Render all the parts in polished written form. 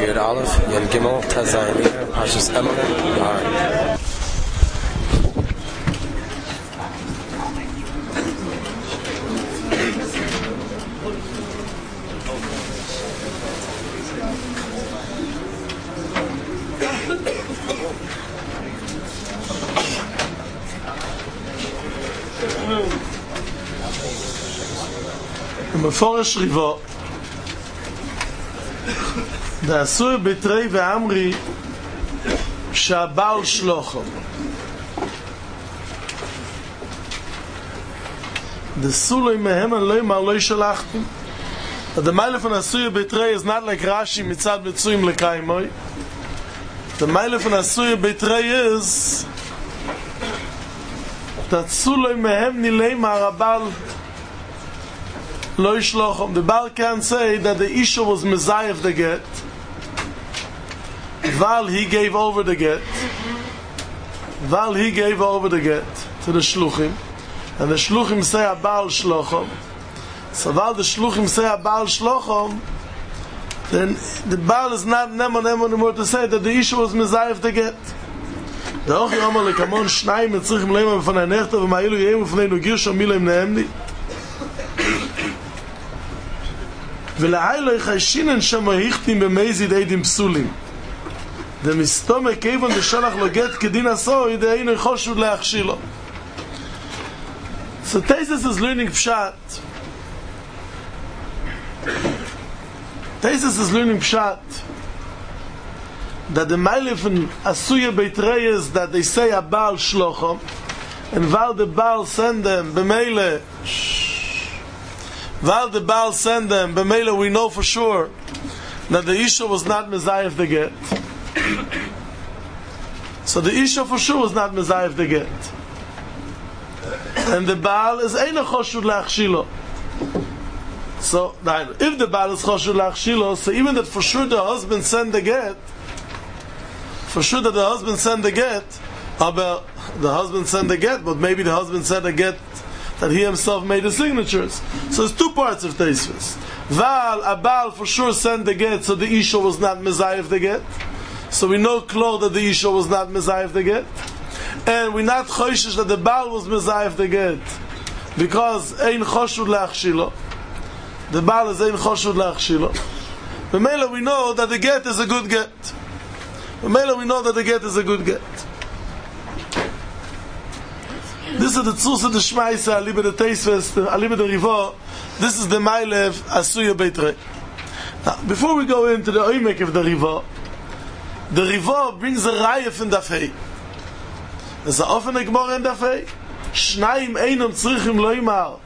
Yud Aleph, Yud Gimel, Tazayinir, Parshas Emor, Alright. מפורש ריבו דעשוי בתרי ואמרי שהבעל שלוחו דסולוי מהם אלוהי מה לא שלחתם. The mile von Asuya Betray is not like Rashi mitzad mitzuyim lekaimoy. The mile von Asuya Betray is that Suloi mehem nilei marabal lo yishlochom. The Baal can say that the Isha was Messiah the get, while he gave over the get, to the Shluchim, and the Shluchim say Abal Shlochom. So while the Shluchim say Abal Shlochom, then the Baal is not nemo anymore to say that the Isha was Messiah the get. The Ochi Omer lekamon shnayim etzrichim leima b'fanei nechta v'ma'ilu yeim b'fanei girsho milim neemni ולעילה חיישינן שם היכתים במייזי דיידים פסולים דמסתום הכיוון דשלח לו גט כדין עשוי דהיינו יחושו להכשילו. So Taisus is learning Pshat. That the Meile von Asuya Beitrei is that they say a Baal Shlochom, and while the Baal send them b'meile we know for sure that the Isha was not Messiah the get. So the Isha for sure was not Messiah the get, and the Baal is Eino Choshud Lachshilo. So if the Baal is Choshud Lachshilo, so even that for sure the husband send the get, but maybe the husband sent a get that he himself made the signatures. So there's two parts of Teisvis. Val, Abal for sure sent the get, so the Isha was not Messiah of the get. So we know clear that the Isha was not Messiah of the get. And we're not choishish that the Baal was Messiah of the get, because Ein Choshud Lachshilo. The Baal is Ein Choshud Lachshilo. But Mela we know that the get is a good get. We know that the get is a good get. This is the Tzus of the Shmaisa, Aliba the Teisves, Aliba the Rivo. This is the Mailev Asuya Beitrei. Now, before we go into the Oimek of the Rivo brings a Raya from Dafei. There's an offene Gemara in Dafei. Shnayim einam tzrichim lo yimar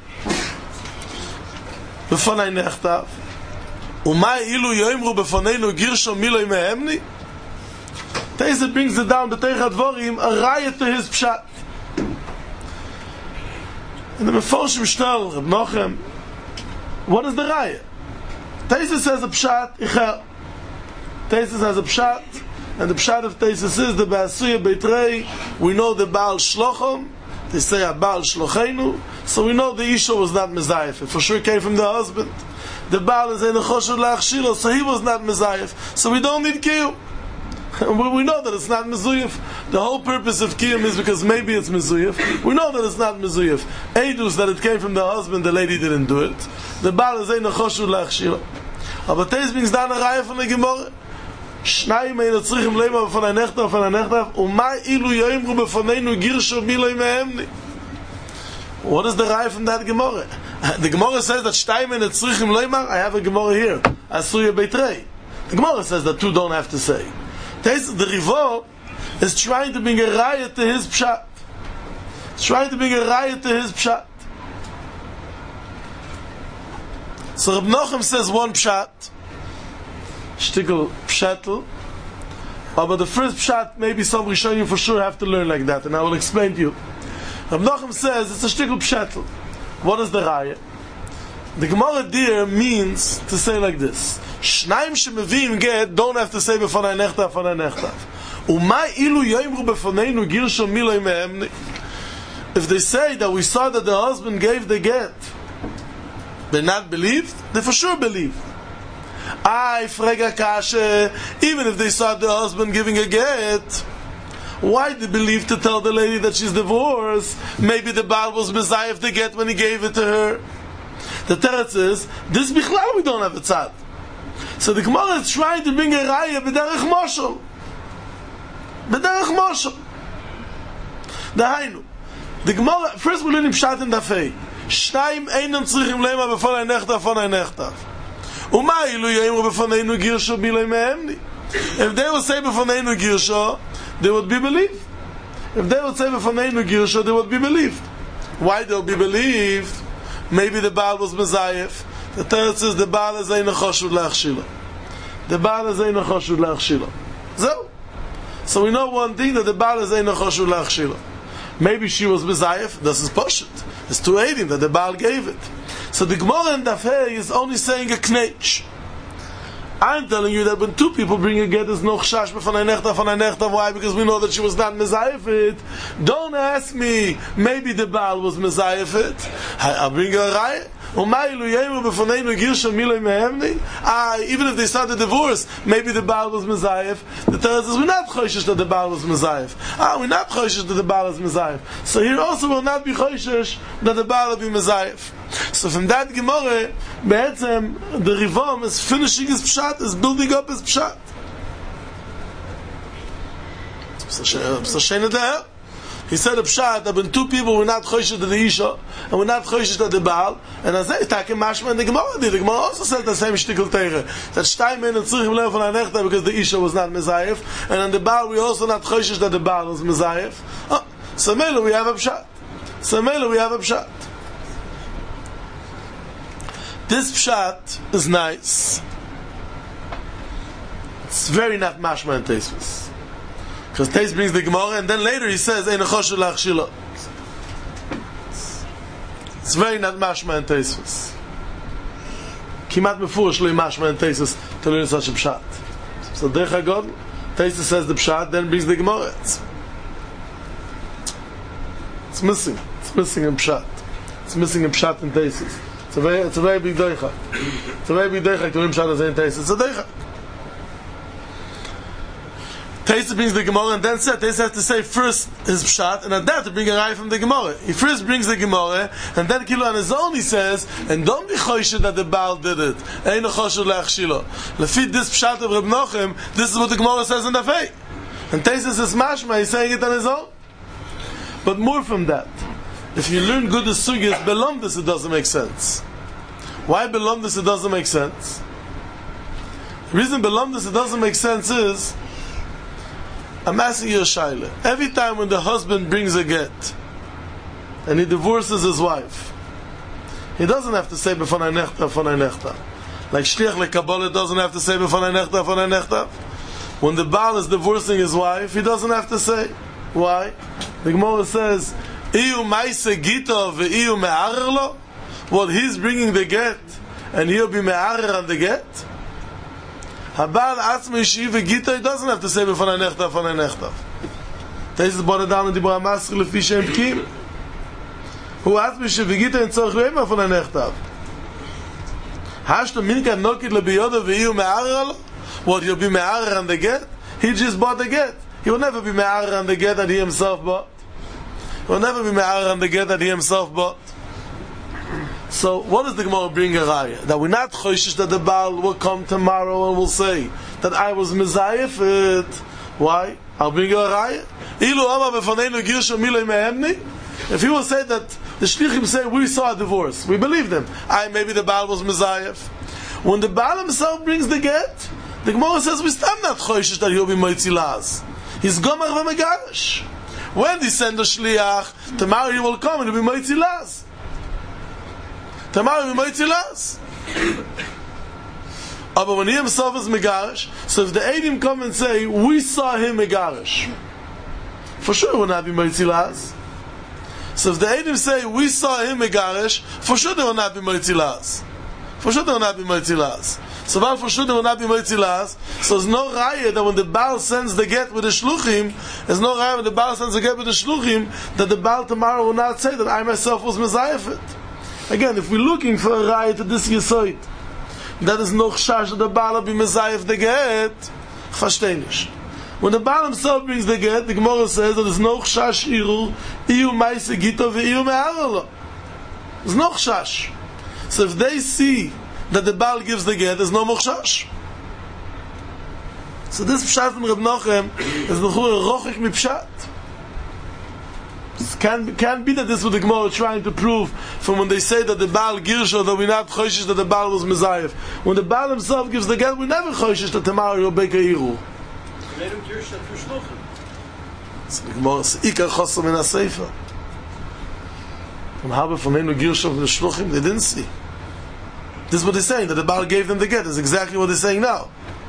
b'fonei nechtav umay ilu yoimru b'foneinu girsho miloi mehemni. Taisus brings it down b'teich advorim a raya to his pshat. And the Meforshim Shtal Reb Nochem, what is the raya? Taisus says a pshat ichel. Taisus has a pshat, and the pshat of Taisus is the Ba'asuya Beitrei. We know the Baal Shlochom. They say a Baal Shlochenu, so we know the Isha was not Messiah. It for sure came from the husband. The Baal is in the Choshud Lachshilo, so he was not Messiah. So we don't need Kiyum. We know that it's not Mezuyif. The whole purpose of Kiyum is because maybe it's Mezuyif. We know that it's not Mezuyif. Eidus, that it came from the husband, the lady didn't do it. The Baal is in the Choshud Lachshilo. Aber Teis brings down a Raya from the Gemara. Shnayim ein tzrichim leima b'fonei nechtav umay ilu yoimru b'foneinu girsho miloi mehemni. What is the Raya from that Gemara? The Gemara says that Shnayim ein tzrichim leima. I have a Gemara here, Asuya Beitrei. The Gemara says that two don't have to say. The Rivo is trying to bring a Raya to his pshat. So Reb Nochem says one pshat, shtickle pshatel, but the first pshat maybe some Rishonim for sure have to learn like that, and I will explain to you. Reb Nochem says it's a shtickle pshatel. What is the Raya? The Gemara there means to say like this: Shnayim shemevim get don't have to say b'fonei nechtav. Umay ilu yoimru b'foneinu girsho miloi mehemni. If they say that we saw that the husband gave the get, they not believed, they for sure believe. I frega kasha, even if they saw the husband giving a get, why did they believe to tell the lady that she's divorced? Maybe the Baal was mezayef the get when he gave it to her. The teretz is, this bichlal we don't have a tzad. So the Gemara is trying to bring a raya b'derech moshel. B'derech moshel. Dahainu. The Gemara, first we learn in Pshat and Dafei. Shnayim einem tzrichim leima b'fon ein nechtav, fon ein nechtav. Uma ilu yaimu b'foneinu girsho bilay mehemni. If they would say b'foneinu girsho, they would be believed. If they would say b'foneinu girsho, they would be believed. Why they'll be believed? Maybe the Baal was mezayef. The third says the Baal is ein choshuv le'achshila. The Baal is ein choshuv le'achshila. So we know one thing, that the Baal is ein choshuv le'achshila. Maybe she was mezayef. This is poshut. It's 280 that the Baal gave it. So the Gemara in Dafei is only saying a knetch. I'm telling you that when two people bring a get, there's no chash b'fon ein nechtav. Why? Because we know that she was not mezayef it. Don't ask me. Maybe the Baal was mezayef it. I'll bring a raya. Even if they started divorce, maybe the Baal was mezayef. The Torah says we're not choishish that the Baal was mezayef. We're not choishish that the Baal is mezayef. So here also will not be choishish that the Baal will be mezayef. So from that Gemara, the Rivom is finishing his pshat, is building up his pshat. He said a pshat that when two people were not choishish to the Isha and were not choishish to the Baal, and as they take mashma in the Gemara, the Gemara also said the same shtickle teire, that shtay men and tzrichim lev von anechta because the Isha was not mezayef, and on the Baal we also not choishish that the Baal was mezayef. So mele we have a pshat. This pshat is nice. It's very not mashma and tasteless. Because Tais brings the Gemara, and then later he says, Ein choshu lachshila. It's very not mashma and tasteless. Kimat mefurish lo mashma and tasteless to learn such a pshat. So Derech HaGod, Tais says the pshat, then brings the Gemara. It's missing. It's missing in pshat. It's missing in pshat and Tais. It's a very big deichak. It's a very big deichak to learn pshat as in Tais. It's a deichak. Taisa brings the Gemara, and then said Taisa has to say first his pshat, and at that to bring a raya from the Gemara. He first brings the Gemara, and then Kilo on his own he says, and don't be choished that the Baal did it. Ein choshu le'achshilo. Lefit this pshat of Reb Nochem, this is what the Gemara says in the Fei. And Taisa says mashma, he's saying it on his own. But more from that, if you learn good sugyas, belomdus it doesn't make sense. Why belomdus it doesn't make sense? The reason belomdus it doesn't make sense is, I'm asking you a shaila. Every time when the husband brings a get and he divorces his wife, he doesn't have to say b'fon ein nechtav. Like shliach lekabbalah doesn't have to say b'fon ein nechtav. When the Baal is divorcing his wife, he doesn't have to say. Why? The Gemara says, "Iyu ma'aseh gito ve'iyu me'arer lo." Well, he's bringing the get, and he'll be me'arer on the get. Habal atzmi shiva gita, he doesn't have to say b'fon ein nechtav. This is brought down in the Dibur HaMasr lefi shem pkim. Hu atzmi shiva gita in tzorich le'ema b'fon ein nechtav. Hashto minka nokid lebiyoda ve'iyu me'arer lo. What, he'll be me'arer on the get? He just bought the get. He will never be me'arer on the get that he himself bought. He will never be me'arer on the get that he himself bought. So, what does the Gemara bring a raya? That we're not choishish that the Baal will come tomorrow and will say that I was mezayef it. Why? I'll bring you a raya. Ilu ama befoneinu girsho milei mehemni. If he will say that the shlichim say we saw a divorce, we believe them. Maybe the Baal was mezayef. When the Baal himself brings the get, the Gemara says we still not choishish that he'll be moitzi laz. He's gomach v'megarish. When they send the shliach, tomorrow he will come and he'll be moitzi laz. Tomorrow we might last. But when he himself is megarish, so if the Eidim come and say we saw him megarish, for sure it will not be mighty last. So if the Eidim say we saw him megarish, for sure they will not be mighty last. For sure they will not be mighty last. So while for sure they will not be mighty last, so there's no raya that when the Baal sends the get with the shluchim, there's no raya when the Baal sends the get with the shluchim that the Baal tomorrow will not say that I myself was mezayef it. Again, if we're looking for a raya to this yisoid, that is noch shash that the Baal be mezayef the get. Versteh nicht. When the Baal himself brings the get, the Gemara says that there's noch shash iru, iu meise gito ve iu me'arelo. There's noch shash. So if they see that the Baal gives the get, there's no more shash. So this pshat from Reb Nochem is the rochik mi pshat. Can't be that this is what the Gemara is trying to prove from when they say that the Baal Girsha, that we're not choshish that the Baal was Mezayef. When the Baal himself gives the get, we never choshish that Tamar will bake a Iru. So the Gemara says, Ikar Chosam in HaSefer. From Haber from Enu Girsha from the Shluchim, they didn't see. This is what they're saying, that the Baal gave them the get. It's exactly what they're saying now.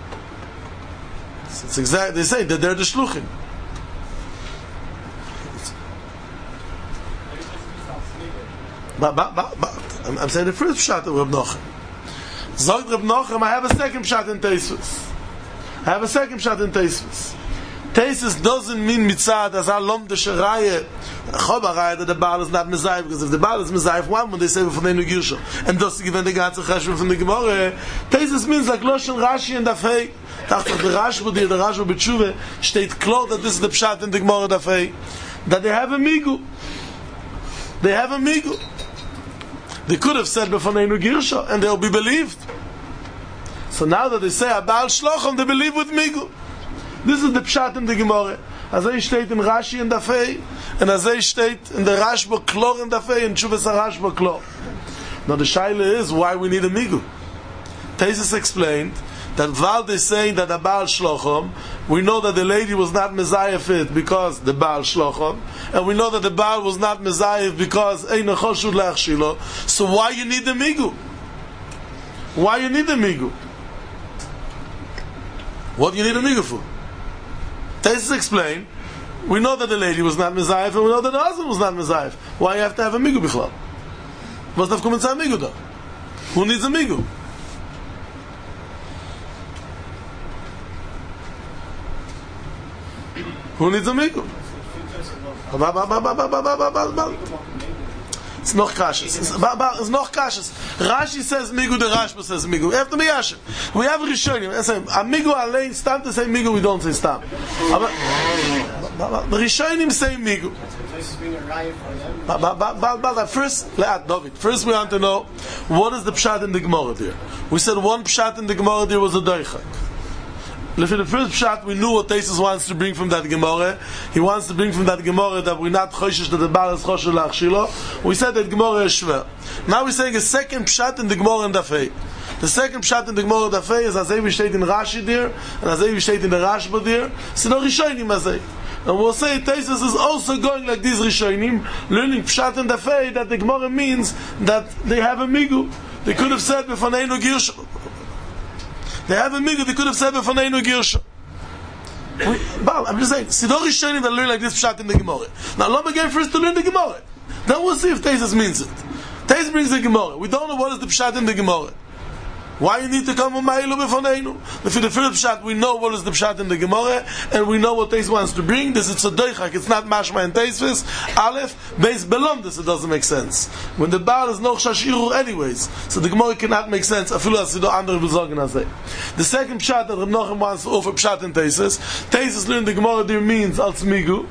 It's exactly, they're saying that they're the Shluchim. I'm saying the first pshat of Reb Nochem. Zog Reb Nochem, I have a second pshat in Teisvus. Teisvus doesn't mean mitzad as alom de sharaye. Chobaraya that the Baal is not mezayif, because if the Baal is mezayif, when they say from Enu Girsha, and thus given the ganze cheshbon from the Gemara, Teisvus means like Loshen Rashi and Dafei. After the Rashba, the Rashba B'tshuva, steht klar that this is the pshat in the Gemara Dafei, that they have a migu. They could have said B'fanenu Girsha, and they'll be believed. So now that they say Abal Shlochim, they believe with Migu. This is the pshat in the Gemara. As I state in Rashi and Dafei, and as I state in the Rashba Klor and Dafei, and Shuvas Rashba Klor. Now the shaila is why we need a Migu. Taisus explained that while they're saying that the Baal Shlochim, we know that the lady was not Mezayef it because the Baal Shlochim, and we know that the Baal was not Mezayef because Eino Choshud Le'achshilo. So why you need the Migu? What do you need a Migu for? Taisus explained, we know that the lady was not Mezayef, and we know that the husband was not Mezayef. Why you have to have a Migu bichlal? Was darf kommen zu einem Migu da? Who needs a Migu? Who needs a Migu? It's noch kashes. It's noch kashes. Rashi says Migu, the Rashba says Migu. We have to be Yashin. We have Rishonim. A Migu allein, Stam to say Migu, we don't say Stam. The Rishonim say Migu. First we want to know, what is the pshat in the Gemara there? We said one pshat in the Gemara there was a Doichak. For the first pshat, we knew what Taisus wants to bring from that Gemara. He wants to bring from that Gemara that we're not choshish that the Baal is choshish la'achshilo. We said that Gemara is shver. Now we're saying a second pshat in the Gemara in Dafei. The second pshat in the Gemara in Dafei is as we state in Rashi there, and as we state in the Rashba there. So no Rishonim as and we'll say Taisus is also going like these Rishonim, learning pshat in Dafei that the Gemara means that they have a migu. They could have said B'fanenu Girsha. They have a migu, they could have said B'fanenu Girsha. I'm just saying, Sidor Rishonim that learn like this pshat in the Gemara. Now, let me get first to learn the Gemara. Then we'll see if Taisus means it. Taisus brings the Gemara. We don't know what is the pshat in the Gemara. Why you need to come with Ma'ilu B'fanenu? For the first pshat, we know what is the pshat in the Gemara, and we know what Taisus wants to bring. This is Tzadoichak, it's not Mashma and Taisus. Aleph, Beis Belom, this it doesn't make sense. When the Baal is no Shashiru anyways, so the Gemara cannot make sense. Afilu Asido Andre B'Zorgen Azeh. The second pshat that Reb Nochem wants to offer pshat in Taisus learned the Gemara there means Als Migu.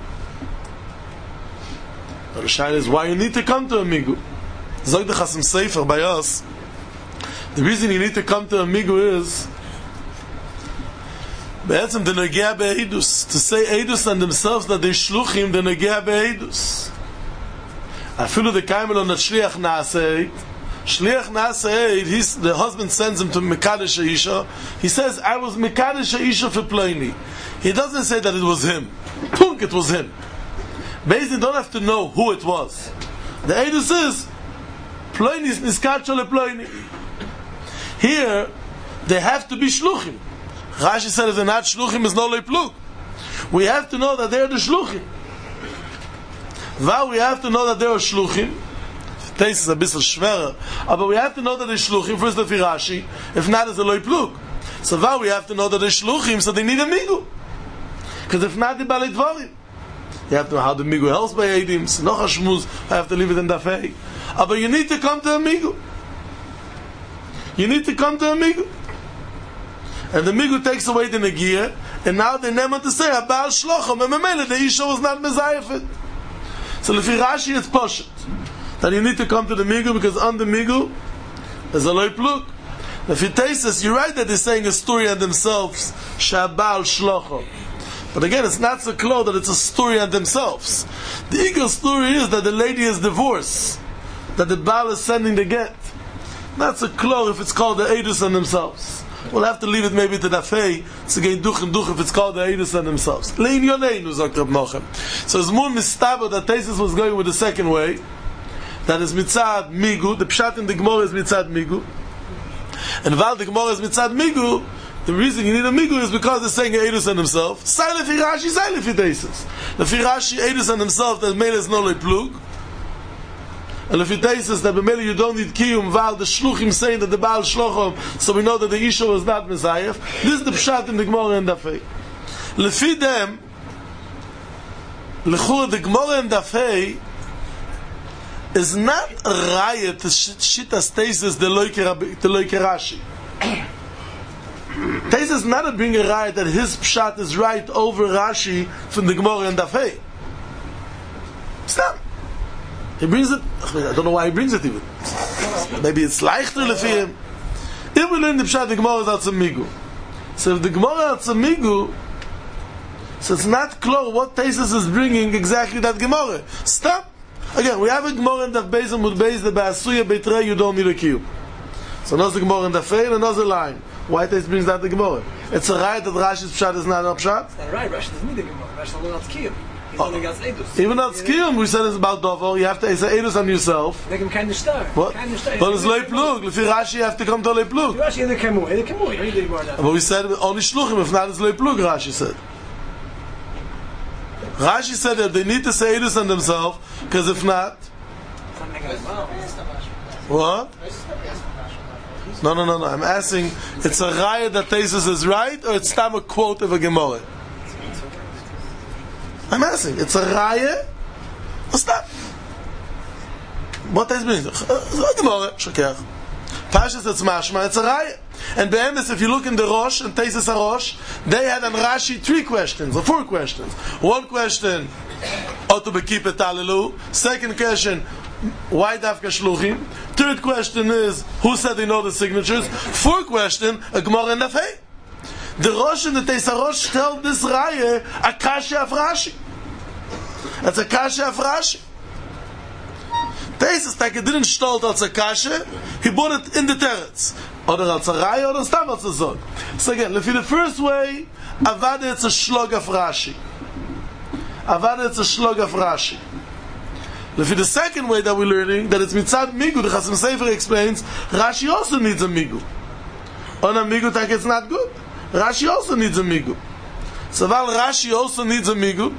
The Shai is why you need to come to a Migu. Zog the Chasim Sefer by us. The reason you need to come to a Migu is Be'etzem the Negea Be'edus. To say Edus on themselves that they shluchim the Negea Be'edus. Afilu the Kaimel on the Shliach Naaseit. Shliach Naaseit, the husband sends him to Mekadesh Isha. He says, I was Mekadesh Isha for Ploini. He doesn't say that it was him. Punk, it was him. Basically, you don't have to know who it was. The Edus is Ploini is Niskacho le Ploini. Here, they have to be shluchim. Rashi said if they're not shluchim, it's no leiplug. We have to know that they're the shluchim. While we have to know that they're shluchim, taste is a bit schwerer, but we have to know that they're shluchim, first of Rashi, if not, it's a leiplug. So while we have to know that they're shluchim, so they need a migu. Because if not, they're balei dvarim. You have to know how the migu helps by Eidim, so noch a shmuz, I have to leave it in Dafei. But you need to come to a migu. you need to come to a migu. And the migu takes away the negia, and now they never to say a Baal Shlochim, and Memele, the Isha was not Mezayefet. So if Rashi it's Poshet, that you need to come to the migu, because on the migu there's a loy plug. If you taste this, you're right that they're saying a story on themselves, Shabal Shlochim. But again, it's not so clear that it's a story on themselves. The eagle story is that the lady is divorced, that the Baal is sending the get. Not so clear if it's called the Eidus on themselves. We'll have to leave it maybe to the Fei, to get duch and duch if it's called the Eidus on themselves. Lein Yoneinu, sagt Reb Nochem. So it's more mistabo that Tesis was going with the second way, that is mitzad migu, the pshat in the Gemara is mitzad migu, and while the Gemara is mitzad migu, the reason you need a migu is because they're saying Eidus on himself. Silent fi Rashi, silent fi Tesis. The fi Rashi Eidus on himself, that made us no le plug. And if it says that b'meli you don't need kiyum, while the shluchim saying that the Baal Shlochim, so we know that the Isha was not Messiah. This is the pshat in the Gemara and Dafei. Lefi them, lechur the Gemara and Dafei is not a raya to shitas Tesis the loike Rashi. Tesis is not a bring a raya that his pshat is right over Rashi from the Gemara and Dafei. Stop. He brings it, I don't know why he brings it even. Maybe it's leichter lefi him. If we learn the pshat, the Gemara is al tzamigu. So if the Gemara al tzamigu, so it's not clear what Tesis is bringing exactly that Gemara. Stop. Again, we have a Gemara in Daf Beis and Mud Beis, the Ba'asuya Beitrei, you don't need a kiyum. So another Gemara in Daf Fei and another line. Why Tesis brings that the Gemara? It's a right that Rashi's pshat is not a pshat? It's not right, Rashi doesn't need the Gemara. Rashi doesn't want kiyum. Even not skiyum, we said it's about dover. You have to say Eidus on yourself. They can kind of start. What? But it's loy plug. If you Rashi, you have to come to loy plug. Rashi either kemu. But we said only shluchim. If not, it's loy plug. Rashi said. Rashi said that they need to say Eidus on themselves, because if not, what? No. I'm asking. It's a raya that Tesis is right, or it's tam a quote of a Gemara. I'm asking, it's a raya? What's that? What does it mean? Gemara, shakech. Pashas it's mashma, it's a raya. And be'emes, if you look in the Rosh, and Tesis HaRosh, they had on Rashi 3 questions, or 4 questions. One question, Oto Bekipet Alelu. Second question, why Dafka Shluchim? Third question is, who said they know the signatures? 4th question, a Gemara and Dafei. The Rosh and the Tesis HaRosh tell this raya a kasha of Rashi. That's a kasha of Rashi. Tesis like it didn't start as a kasha, he bought it in the teretz. Or as a raya, or stam as a zog. So again, if in the first way, Avada it's a shlog of Rashi. Avada it's a shlog of Rashi. If in the second way that we're learning, that it's mitzad migu, the Chasam Sofer explains, Rashi also needs a migu. On a migu, like it's not good. Rashi also needs a migu. So while Rashi also needs a migu,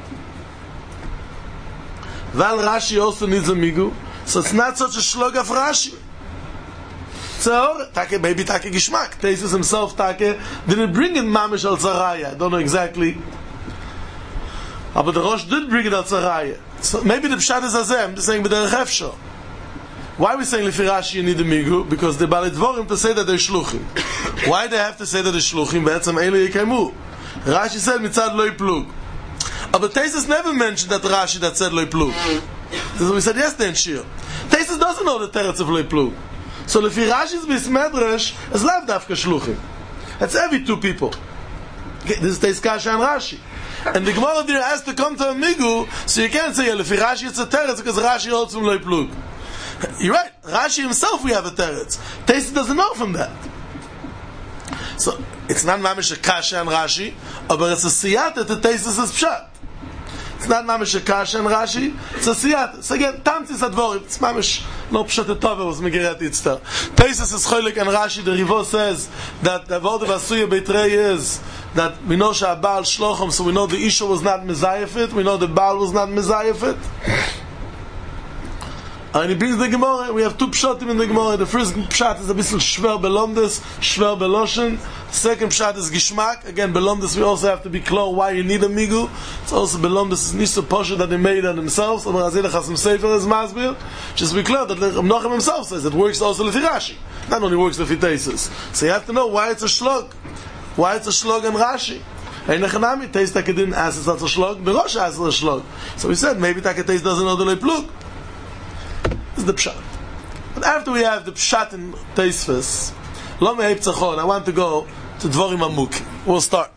so it's not such a shlug of Rashi. So, maybe Take Gishmak. Tesis himself, didn't bring in Mamish al Zaraya. I don't know exactly. But the Rosh did bring it al Zaraya. So maybe the Pshat is Azem, I'm just saying, but they're Refsho. Why are we saying Lefi Rashi you need a migu? Because the Balei Dvorim to say that they're shluchim. Why they have to say that they're shluchim? Be'etzem Eile Yekaimu. Rashi said mitzad loy plug. But Tesis never mentioned that Rashi that said loy plug. This is what we said yesterday in Shir. Tesis doesn't know the teretz of loy plug. So Lefi Rashi's Bismedrash is lav dafka shluchim. That's every 2 people. Okay, this is Teis Kasha and Rashi. And the Gemara there has to come to a migu, so you can't say Lefi Rashi it's a teretz because Rashi holds from loy plug. You're right. Rashi himself we have a teretz. Tesis doesn't know from that. So it's not mamish a kasha and Rashi, but it's a siyata to Tesis is pshat. It's not mamish a kasha and Rashi. It's a siyata. So again, tamtis advorim. It's mamish no pshat etove was megeret yitzter. Tesis is cholik and Rashi. The Rivo says that the word of Asuya Beitrei is that we know Baal Shlochim, so we know the Isha was not mezayefit. We know the Baal was not mezayefit. And he brings the Gemara. We have two pshatim in the Gemara. The first pshat is a bit shver belomdes, shver beloshen. Second pshat is gishmak. Again, belomdes we also have to be clear why you need a migu. It's also belomdes is nicht so posher that they made on themselves. Aber Azil Chasim Sefer is masbir. Just be clear that Menachem himself says it works also lefi Rashi. Not only works lefi Teisus. So you have to know why it's a shlog. Why it's a shlog and Rashi. Ein Nechanami, Teis Taka didn't ask it's not a shlog, but Rosh asked it's a shlog. So we said, maybe Taka Teis doesn't know the Leplug. This is the Pshat. But after we have the Pshat in Teisfes, Lo Me'eb Tzachon, I want to go to Dvorim Amuk. We'll start.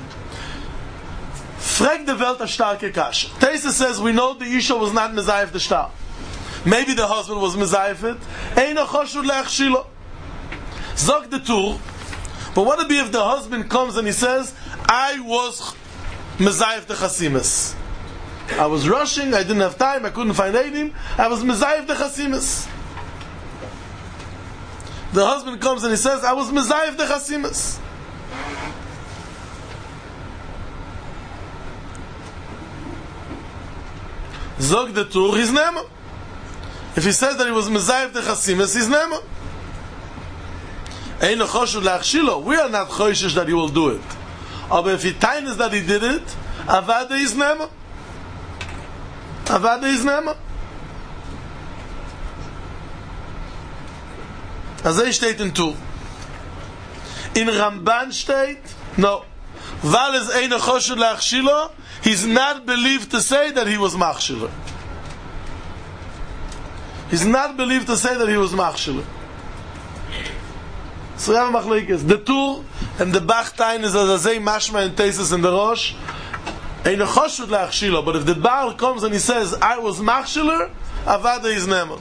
Frag the Welt a starke Kasche. Teisfes says, we know the Isha was not Mezayef the Shtar. Maybe the husband was Mezayef it. Ein Choshud Le'achshilo. Zog the Tur. But what would be if the husband comes and he says, I was Mezayef the Chasimis. I was rushing, I didn't have time, I couldn't find Eidim, I was Mezayef the Chasimis. The husband comes and he says, I was Mezayef the Chasimis. Zog the Tur, he's Nema. If he says that he was Mezayef the Chasimis, he's Nema. We are not choishish that he will do it. But if he tines that he did it, Avada is Nema. Avada is Nema. As he steht in Tur. In Ramban steht, no. Val is ein choshud leachshilo, he's not believed to say that he was machshilo. He's not believed to say that he was machshilo. So we have a machlokes. The Tur and the Bachtain is as a mashma and Tesis in the Rosh. Ein choshud leachshilo. But if the Baal comes and he says, I was machshiler, Avada is Neman.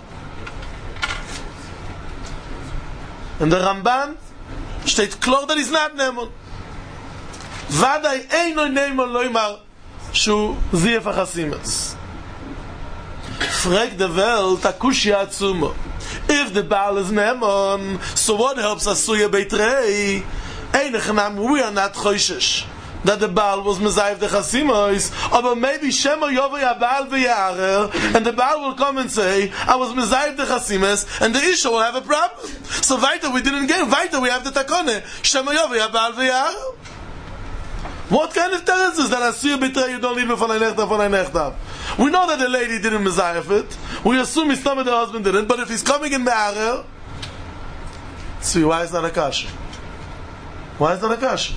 And the Ramban steht klar that he's not Neman. Vadai eino Neman loimar shu ziyef achasimes. Frag the Welt akushya atzumo. If the Baal is Neman, so what helps Asuya Beitrei? Einachanam, we are not choishish that the Baal was Mezayef the Chasimois, but maybe Shema Yovei Baal v'Yarer, and the Baal will come and say, I was Mezayef the Chasimes, and the Isha will have a problem. So weiter we didn't get, weiter we have the Takone, Shema Yovei Baal v'Yarer. What kind of teretz is that Asuya Beitrei you don't leave me von ein Echtav? We know that the lady didn't Mezayef it. We assume his stomach the husband didn't, but if he's coming in Me'arer, see, why is that a kasha? Why is that a kasha?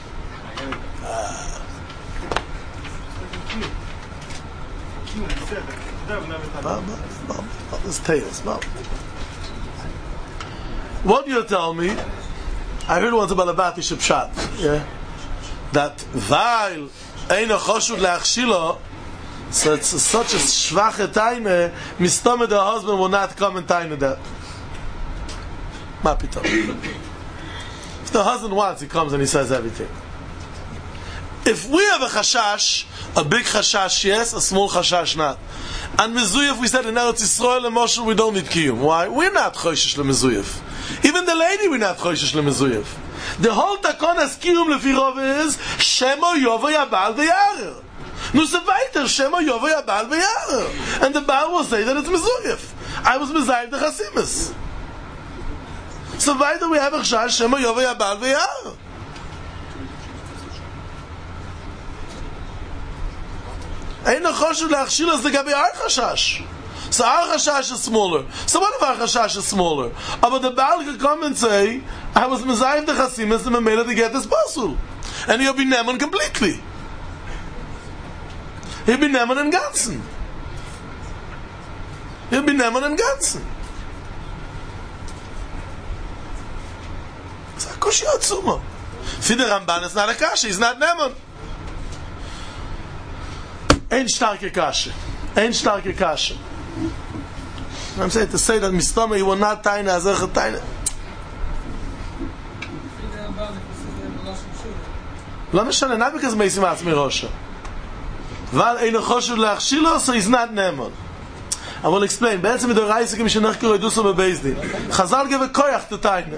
This tails, no. What do you tell me? I heard once about a Bati Shepshat, yeah? That Vail Eino Choshud Leachshilo. So it's such a schwache taine, mistome the husband will not come and taine that. Mapito. If the husband wants, he comes and he says everything. If we have a chashash, a big chashash yes, a small chashash not. And Mezuyef, we said in Eretz Yisrael and Moshe, we don't need kiyum. Why? We're not choishish leMezuyef. Even the lady, we're not choishish leMezuyef. The whole takonas kiyum lefirov is Shemo Yovo Yabal v'Yarer. Nu se weiter, Shema Yovei Abal v'Yarer. And the Baal will say that it's Mezuyef. I was Mezayef the Chasimis. So weiter we have a chashash, Shema Yovei Abal v'Yarer. Ein choshud leachshilo is the gabi our chashash. So our chashash is smaller. So what if our chashash is smaller? But the Baal could come and say, I was Mezayef the Chasimis and Mamela to get this pasul. And he'll be Neman completely. He'll be Neman and Gansen. He'll be Neman and Gansen. It's a kushi atzuma. For the Ramban, it's not a kasha. He's not Neman. Ein starke kasha. Ein starke kasha. I'm saying to say that Mistama, he will not taina as a taina. Lo mishane, not because Meisim Atzmi Rosha. Val ein choshud leachshilo, so he's not Neman. I will explain. Be'etzem with the Reisig Mishnach Kiro Eduso beBezdin. Chazal gave a koyach to taina.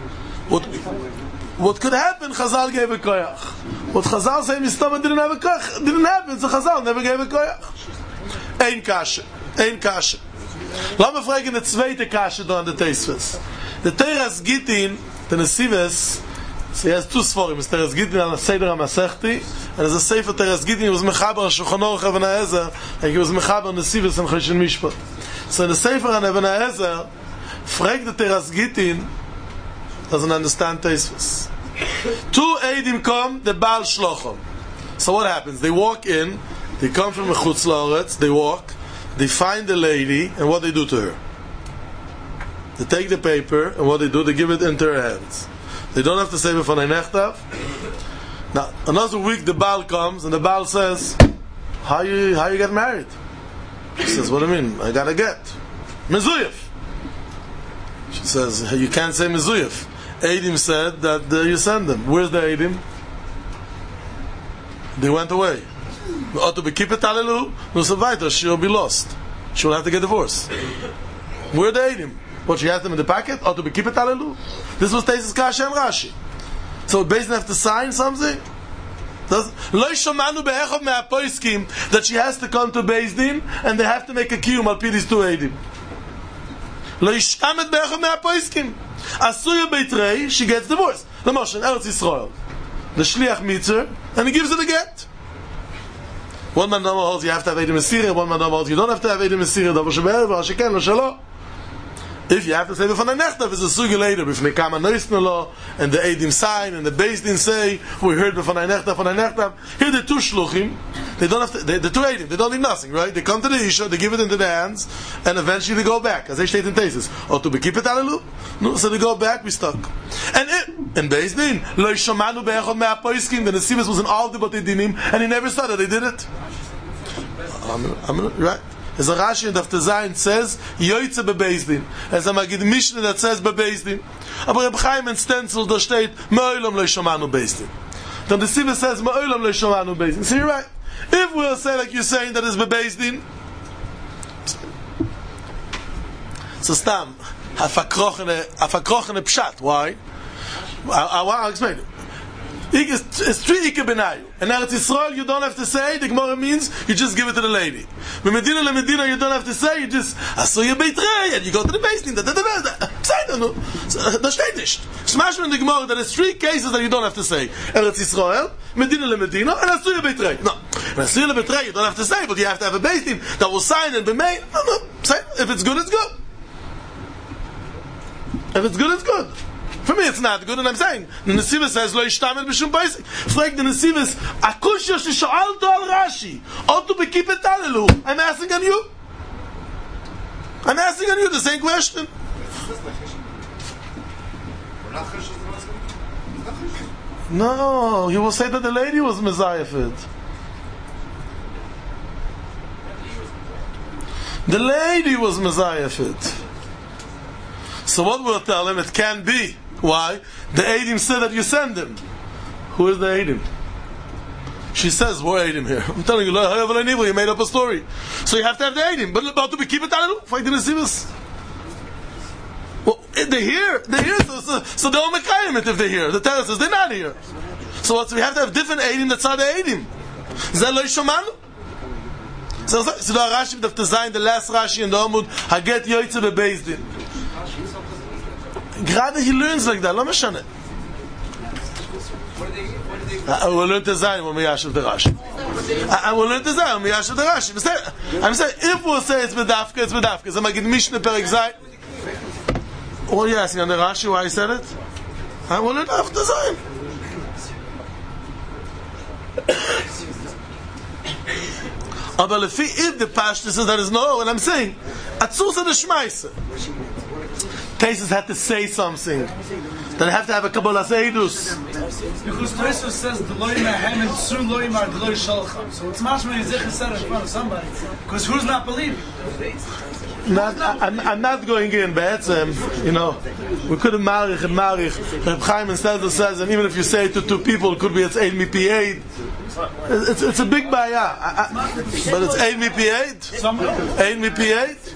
What could happen? Chazal gave a koyach. What Chazal say Mistama didn't have a koyach didn't happen. So Chazal never gave a koyach. Ein kasha. Ein kasha. Lass me fragen the zweite Kasche da an der Teisves. The Teras Gittin, the Nesives, so he has two Sforim. It's Teras Gittin on the Seder HaMasechti, and there's a Sefer Teras Gittin, he was Mechaber Shulchan Aruch Even HaEzer, and he was Mechaber Nesives and Choshen Mishpat. So in the Sefer on Even HaEzer, fragt the Teras Gittin, doesn't understand Teisves. Two Eidim come, the Baal Shlochom. So what happens? They walk in, they come from Chutz La'aretz, they walk, they find the lady, and what they do to her? They take the paper, and what they do, they give it into her hands. They don't have to save it for Nechtav. Now, another week the Baal comes, and the Baal says, how you get married? She says, what do you mean? I got a get. Mezuyef. She says, you can't say Mezuyef. Eidim said that you send them. Where's the Eidim? They went away. She will be lost. She will have to get divorced. Where the Eidim? What, she has them in the packet? This was Teisus Kasha and Rashi. So Beis Din have to sign something? That she has to come to Beis Din and they have to make a kiyum al pi these two Eidim. She gets divorced. The Moshe in Eretz Yisrael. The Shliach meets her and he gives her the get. One man holds you have to have Eidim Mesirah, one man holds you don't have to have Eidim Mesirah. If you have to say the Nechtav, it's a sugi later. If Nekama Neusnelo and the Eidim sign and the Beis Din say we heard the Nechtav. Here the two shluchim, they don't have to. The two Eidim, they don't need nothing, right? They come to the Isha, they give it into their hands, and eventually they go back. As they state in Tesis, or to be keep it alelu. No, so they go back, we stuck. And Beis Din, Lo Yishamanu be'echad me'apoiskim. The Nesivos was in all the Batei Dinim, and he never saw that they did it. Right. As a Rashi in Daf Tezayin says, Yoytze beBeis Din. As a Magid Mishnah that says beBeis Din. Aber Reb Chaim in Stencil, there steht, Me'olam lo yishamanu Beis Din. Then the Siva says, Me'olam lo yishamanu Beis Din. So you're right. If we'll say like you're saying that it's beBeis Din, so stam, hafakrochene pshat. Why? I'll explain it. It's three Ike Benayu. In Eretz Yisrael, you don't have to say. The Gemara means you just give it to the lady. In Medina le Medina, you don't have to say. You just Asuya Beitrei, and you go to the Beis Din. Say no. Das steht nicht. Smash in the Gemara that there's three cases that you don't have to say. Eretz Yisrael, Medina le Medina, and Asuya Beitrei. No, in Asuya le Beitrei, you don't have to say, but you have to have a Beis Din that will sign and be made. No. Say if it's good, it's good. If it's good, it's good. For me, it's not good, and I'm saying the Nesiva says lo yishtamel b'shum paisik. Frag the Nesivas akushya sheshalto al Rashi otu bekipet alelu. I'm asking on you the same question. No, he will say that the lady was mezayefet. The lady was mezayefet. So what we'll tell him, it can be. Why? The Eidim said that you send him. Who is the Eidim? She says, we're Eidim here. I'm telling you, you made up a story. So you have to have the Eidim. But about to be keep it out of the Nesivos. Well, they're here, so they'll make it if they're here. The Torah says they're not here. So what? So we have to have different Eidim that's not the Eidim. Zeh lo yishamanu. So the Rashi would have to sign the last Rashi in the Amud, Haget Yoytze beBeis Din. Gerade he learns like that. Lo meshane. We'll learn to Zayin when we yashiv the Rashi. We'll learn to Zayin when we yashiv the Rashi. I'm saying, if we'll say it's bedafka, it's bedafka. So Magid Mishnah Perek Zayin. What are you asking on the Rashi why he said it? We'll learn after Zayin. But if the Pashtus says that is no, and I'm saying, Atzusa the Shmaisa. Taisus had to say something. That I have to have a Kabbalah Seidus. Because Taisus says the loy mehem and tzu loy mar the loy shalcham. So it's much more easier said in front of somebody. Because who's not believing? I'm not going in, but we couldn't marich and marich. Reb Chaim instead says, and even if you say it to two people, it could be it's 8 mipi 8. It's a big baya, but it's 8 mipi 8. 8 mipi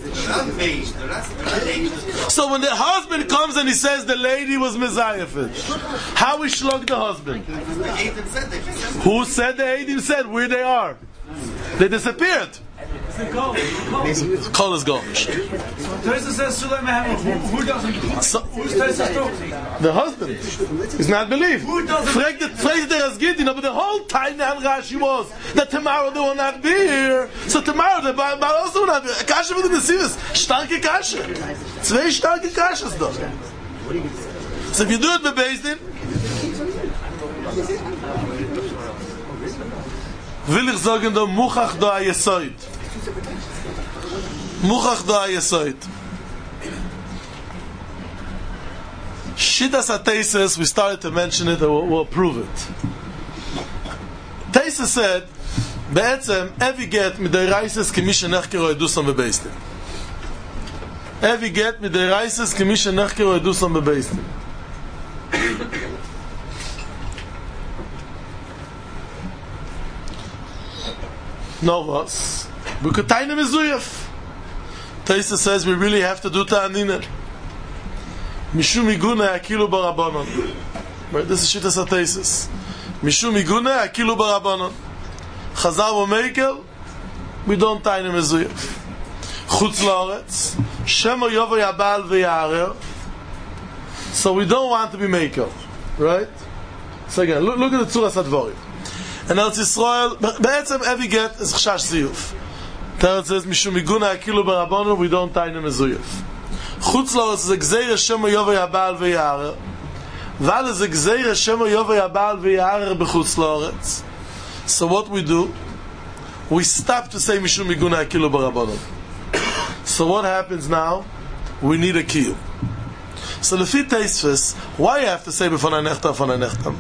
8. So when the husband comes and he says the lady was mezayefet, how we shlog the husband? Who said the Eidim said where they are? They disappeared. Kol is Gomish. Tosa says Sulay Mehem. Who doesn't? Who's Tosa's talking? The husband is not believed. Who doesn't? Frag the Gittin, but the whole time the Rashi was that tomorrow they will not be here. So tomorrow the Baal also will not be here. Kasha with the Messias. Starke Kasha. Zwei starke Kashas doch. So if you do it with Beis Din, will ich sagen, da Muchach da Yesoid. Muchach da Yesoid. Shitas HaTeises, we started to mention it and we'll prove it. Teises said, בעצם, every get מדיירייסס כמי שנחקרו ידוסם בבייס דין. Every get מדיירייסס כמי שנחקרו ידוסם בבייס דין. No was. We could tie him Mezuyef. Taisa says we really have to do Ta'anina. Mishum Iguna Akilu Barabanon. Right, this is Shitas HaTeises. Mishum Iguna Akilu Barabanon. Chazal Mekel, we don't tie him Mezuyef. Chutz La'aretz. Shemo Yovo Yabal V'Yarer. So we don't want to be Mekel. Right? So again, look at the Tzuras HaDvorim. And Eretz Yisrael, בעצם every get is Chashash Ziyuf. Teretz says, Mishum Iguna Akilu Barabonu, we don't tie him Ziyuf. Chutz La'aretz is a Gzeir Shemo Yovo Yabal V'Yarer. Val is a Gzeir Shemo Yovo Yabal V'Yarer B'chutz La'aretz. So what we do? We stop to say Mishum Iguna Akilu Barabonu. So what happens now? We need a Kiyum. So the Lefi Teisves, why you have to say B'fonai Nechta?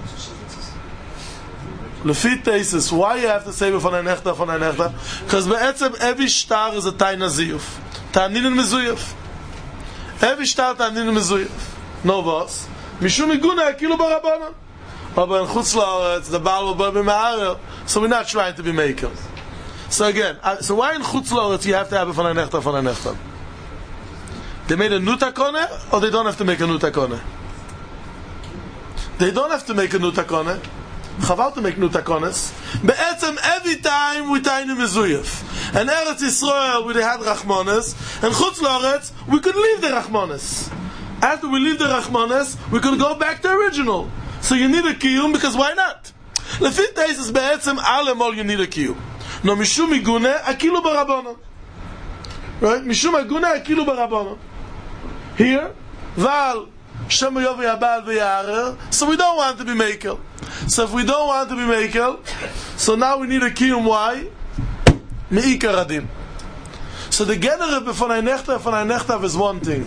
Lefi Teisves, why you have to say B'fonai Nechta? Because be'etzem every star is a Taina Ziyuf. Ta'aninin Mezuyuf. Every star Ta'aninin Mezuyuf. No boss. Mishum Iguna Akilu Barabanan. But in Chutz La'aretz, the Baal will be Ma'arel. So we're not trying to be Mekel. So again, so why in Chutz La'aretz you have to have B'fonai Nechta? They made a nutakone, or they don't have to make a nutakone? They don't have to make a nutakone. Chaval to make nutakones. Be'etzem every time we tie in Mezuyef. And Eretz Yisrael we had Rachmanes, and Chutz La'aretz we could leave the Rachmanes. After we leave the Rachmanes, we could go back to original. So you need a kiyum because why not? Lefi Teisves be'etzem alemol you need a kiyum. No mishum igune akilu barabonon. Right? Mishum igune akilu barabonon. Here, Val, Shemo Yovo Yabal V'Yarer, so we don't want to be Mekel. So if we don't want to be Mekel, so now we need a Kiyum, why? Me'ikar Adim. So the Genere B'fonai Nechta is one thing.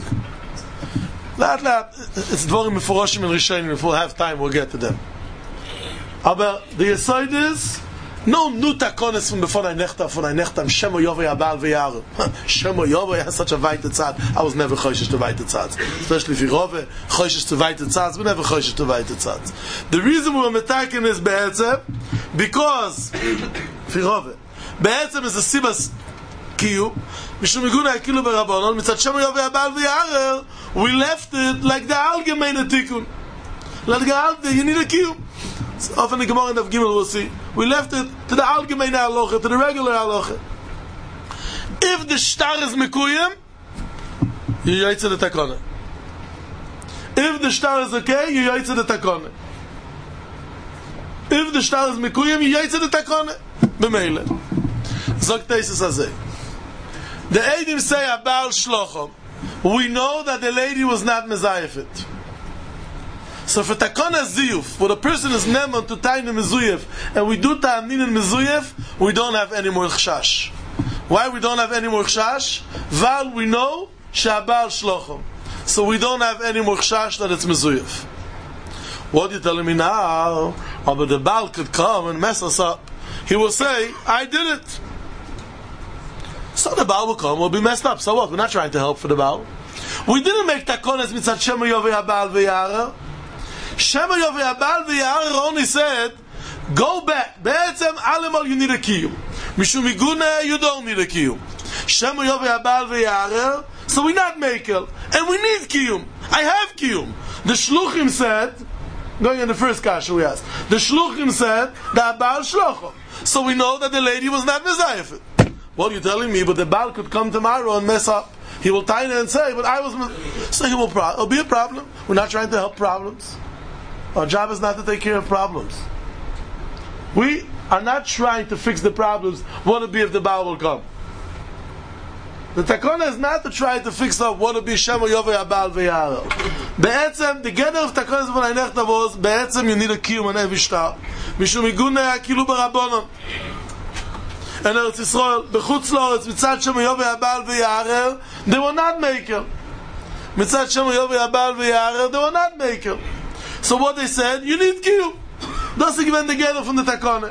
It's Dvorim Meforoshim and Rishonim, if we'll have time, we'll get to them. Aber the Yesod is, no nutakones from B'fonai Nechta, Shemo Yovo Yabal V'Yarer. Shemo Yovo has such a weite tzad. I was never choishes to weite tzads. Especially if Rove choishes to weite tzads, we never choishes to weite tzads. The reason we're metaken is Be'etzem, because Rove Be'etzem is a sibas kiyu, Mishum Iguna Akilu Barabonon, Mitzat Shemo Yovo Yabal V'Yarer, we left it like the Algemeine Tikkun. Like the you need a kiyu. So often the Gemara and the Gimel will see. We left it to the Algemeine Halacha, to the regular Halacha. If the star is Mekuyim, you yaitze the Takone. If the star is okay, you yaitze the Takone. If the star is Mekuyim, you yaitze the Takone. B'meile. Zok Teises Hazeh. The Eidim say Abal Shlochom. We know that the lady was not Mezayefit. So for Takona Ziyuf, where the person is Nemon to Taina Mezuyef, and we do Ta'anin in Mezuyef, we don't have any more Chshash. Why we don't have any more Chshash? Val, we know, Shabal Shlochom. So we don't have any more Chshash that it's Mezuyef. What are you telling me now? Oh, but the Baal could come and mess us up. He will say, I did it. So the Baal will come, we'll be messed up. So what? We're not trying to help for the Baal. We didn't make Takonas mitzat Shemo Yovo Yabal V'Yarer. Shemo Yovo Yabal V'Yarer only said, go back. Be'etzem alemol you need a kiyum. Mishum Igune you don't need a kiyum. Shemo Yovo Yabal V'Yarer, so we not mekel, and we need kiyum. I have kiyum. The Shluchim said, going in the first kasha we asked, the Shluchim said that Baal Shlochim. So we know that the lady was not Mezayefet. What are you telling me? But the Baal could come tomorrow and mess up. He will tiny and say, but I was... So it'll be a problem. We're not trying to help problems. Our job is not to take care of problems. We are not trying to fix the problems. What would be if the Baal will come? The takona is not to try to fix up what would be Shemo Yovei Abal V'Yaro. Be'etzem, the gather of takona is when I nechta was, be'etzem you need a kiyum and every shtar. Mishum igune akilu barabonon. And Eretz Yisrael, bechutz loretz, mitzad Shemo Yovei Abal V'Yaro, they will not make it. Mitzad Shemo Yovei Abal V'Yaro, they will not make it. So what they said, you need kiyum. That's given the gather from the takona.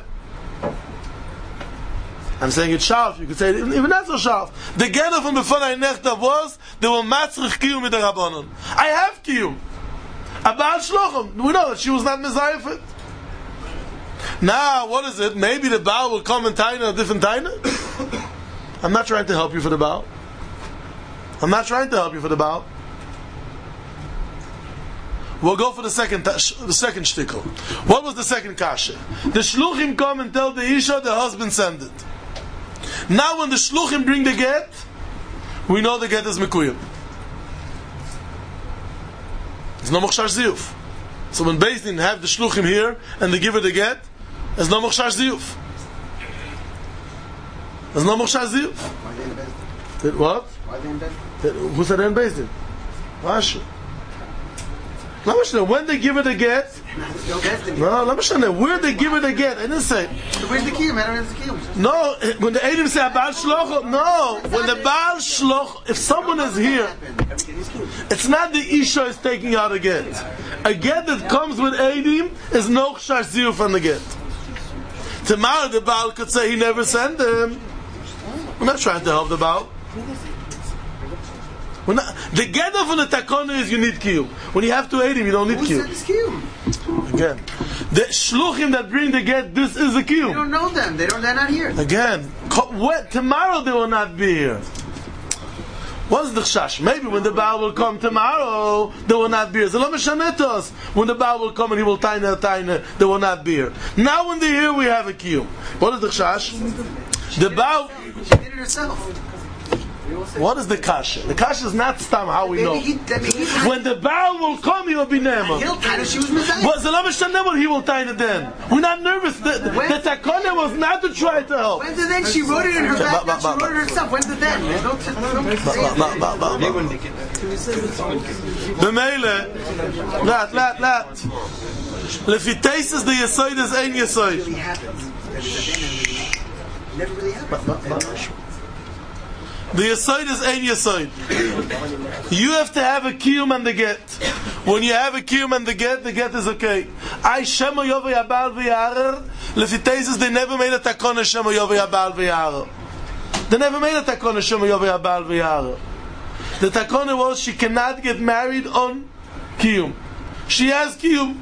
I'm saying it's sharp. You could say it even not so sharp. The gather from before I nechta was they were matzrich kiyum with the rabbanon. I have kiyum. Abal shlochem. We know that she was not mezayefet. Now, what is it? Maybe the Baal will come and taina a different taina? I'm not trying to help you for the Baal. I'm not trying to help you for the Baal. We'll go for the second shtickle. What was the second kasha? The shluchim come and tell the isha the husband sent it. Now when the shluchim bring the get, we know the get is mekuyim. There's no mochshash ziyuf. So when Beis Din have the shluchim here and they give her the get, there's no mochshash ziyuf. There's no mochshash ziyuf. Why they in Beis Din? What? Why they in Beis Din? Who said in Beis Din? Rashi. When they give her the get, no, where they give her the get, I didn't say. Where's the kiyum? I don't have the kiyum. No, when the Eidim say Baal Shloch, no, when the Baal Shloch, if someone is here, it's not the Isha is taking out a get. A get that comes with Eidim is no Chash Ziyuf on the get. Tomorrow the Baal could say he never sent them. We're not trying to help the Baal. The gather from the takona is you need kiyum. When you have to aid him, you don't need Who kiyum. said this kiyum? Again, the shluchim that bring the get, this is a You kiyum. don't know them. They're not here. Again, tomorrow they will not be here. What's the chash? Maybe when the Baal will come tomorrow, they will not be here. So us. When the Baal will come and he will taina, they will not be here. Now when they're here, we have a kiyum. What is the chash? The Baal. She did it herself. What is the kasha? The kasha is not stam how we know. When the Baal will come, he will be nema. He'll tie she was mizayef. Well, so what he will tie it then. We're not nervous. The takona was not to try to help. When's the then? She wrote it in her back. She wrote it herself. When's the then? B'meile, lat. Lefi teises the yesoid is ein yesoid. It happens. Never really happens. The yesoid is ein yesoid. You have to have a kiyum and the get. When you have a kiyum and the get is okay. I shemo yovei abal v'yarer. Lefi teises they never made a takona shemo yovei abal v'yarer. They never made a takona shemo yovei abal v'yarer. The takona was she cannot get married on kiyum. She has kiyum.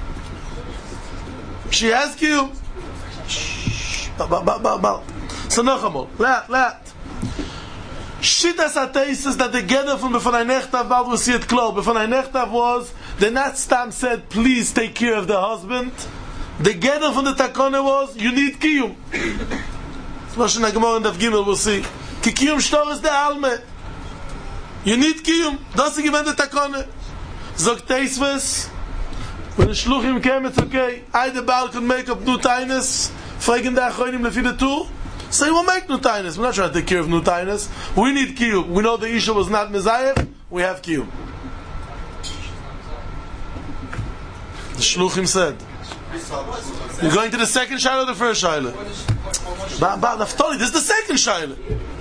So nachamol, lat. Shitas ateis is that the gather from B'fanai Nechtav Bald will see it close. B'fanai Nechtav was the not stam said please take care of the husband. The gather from the takona was you need kiyum. Moshe Nagamor and Dav Gimel will see. Ki kiyum shtor is the alme. You need kiyum. Das ist gewend the takona. Zog teisves. When the shluchim came, it's okay. I the Baal could make up new tainus. Fragen the achoinim lefi the tool. So we'll make new tainus. We're not trying to take care of new tainus. We need kiyum. We know the issue was not mezayef. We have kiyum. The shluchim said. You're going to the second shaila or the first shaila? Naftali, this is the second shaila.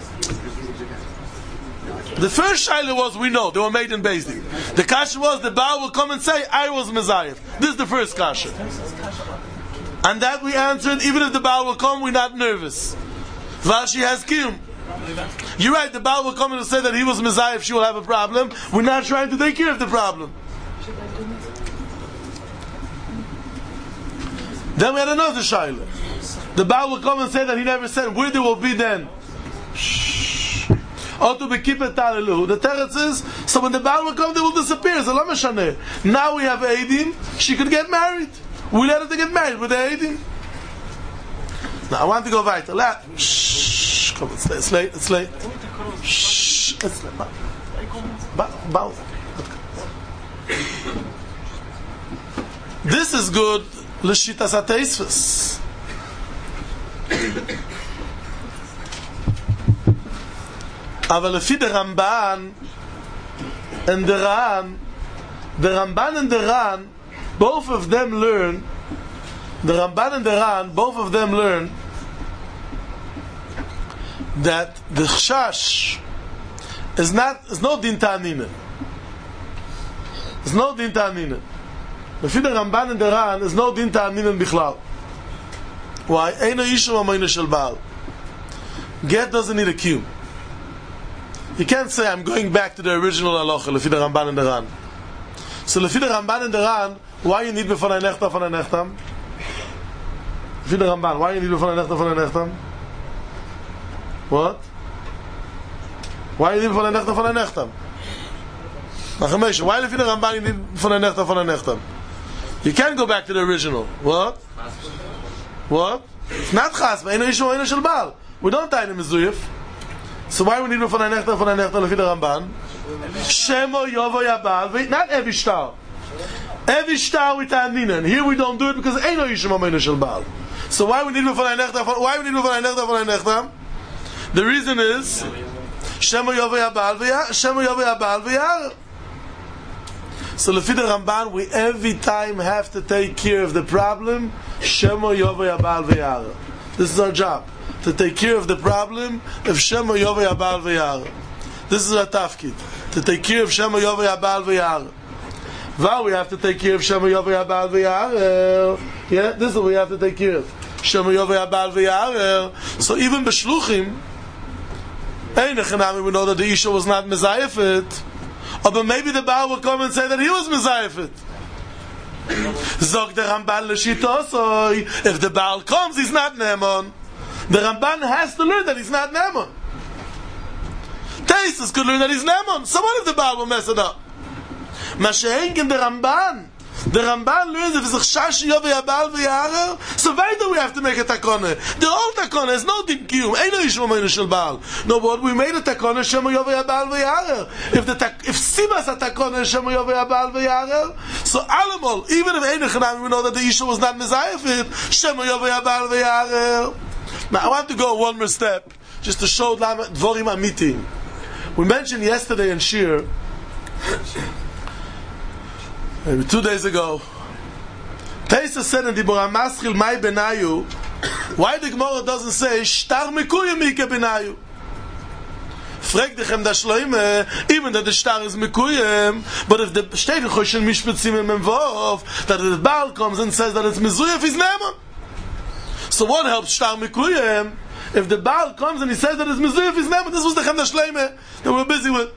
The first shaila was we know they were made in Beis Din. The kasha was the Baal will come and say I was mezayef. This is the first kasha. And that we answered even if the Baal will come we're not nervous. Vashi has kiyum. You're right, the Baal will come and say that he was mezayef, she will have a problem. We're not trying to take care of the problem. Then we had another shaila. The Baal will come and say that he never said where they will be then. The teretz is, so when the Baal will come, they will disappear. So now we have Eidim, she could get married. We let her to get married with the Eidim. Now I want to go weiter. It's late. Shh. It's late. Bow. This is good. L'shitas hateisvus. Aber lefi der Ramban and the Ran, the Ramban and the Ran, both of them learn. The Ramban and the Ran, both of them learn that the Chash is no din ta'aninen. It's no din ta'aninen. Lefi the Ramban and the Ran is no din ta'aninen bichlal. Why? Eino yishu amoyne shel Baal. Get doesn't need a cue. You can't say I'm going back to the original halacha lefi the Ramban and the Ran. So lefi the Ramban and the Ran, why you need before ein nechtam von ein nechtam? Lefi the Ramban, why you need before ein nechtam von ein nechtam? What? Why you need before ein nechtam von ein nechtam? Nachamesha, why lefi the Ramban you need before ein nechtam von ein nechtam? You can't go back to the original. What? It's not chas, but eino yishu amoyne shel Baal. We don't tie him mezuyif. So why we need von ein nechtam lefi the Ramban? Shemo yovo yabal, not every star. Every star with ta'aninen. Here we don't do it because eino yishu amoyne shel Baal. So why we need von ein nechtam? Why we need von ein nechtam? The reason is Shemo yovo yabal v'yar. So lefi the Ramban, we every time have to take care of the problem. Shemo yovo yabal v'yar. This is our job, to take care of the problem of Shemo yovo yabal v'yar. This is our tafkid, to take care of Shemo yovo yabal v'yar. Well, we have to take care of Shemo yovo yabal v'yar. Yeah, this is what we have to take care of. Shemo yovo yabal v'yar. So even b'shluchim, we know that the Isha was not mezayefet. But maybe the Baal will come and say that he was mezayefet. Zog the Ramban l'shitosoi. If the Baal comes, he's not Ne'eman. The Ramban has to learn that he's not Ne'eman. Taisus could learn that he's Ne'eman. So what if the Baal will mess it up? Mashehenk in the Ramban. The Ramban learns if it's a chash yovo yabal v'yarer, so why do we have to make a takone? The old takone is no din kiyum. Eino yishu amoyne shel Baal. No, but we made a takone shemo yovo yabal v'yarer. If sibas a takone shemo yovo yabal v'yarer, so alamol, even if eino chanami we know that the issue was not mezayefit, shemo yovo yabal v'yarer. Now I want to go one more step, just to show dvorim amitim. We mentioned yesterday in Shir, maybe 2 days ago, Taisa said in Dibur HaMaschil Mai Benayu, why the Gemara doesn't say Shtar Mekuyim Ike Benayu? Frag dechem da Shloime, even that the Shtar is Mekuyim, but if the Shtei Choshen Mishpetzim in Menvov, that the Baal comes and says that it's Mezuyef, is Ne'eman. So what helps Shtar Mekuyim? If the Baal comes and he says that it's Mezuyef, is Ne'eman. This was dechem da Shloime that we're busy with.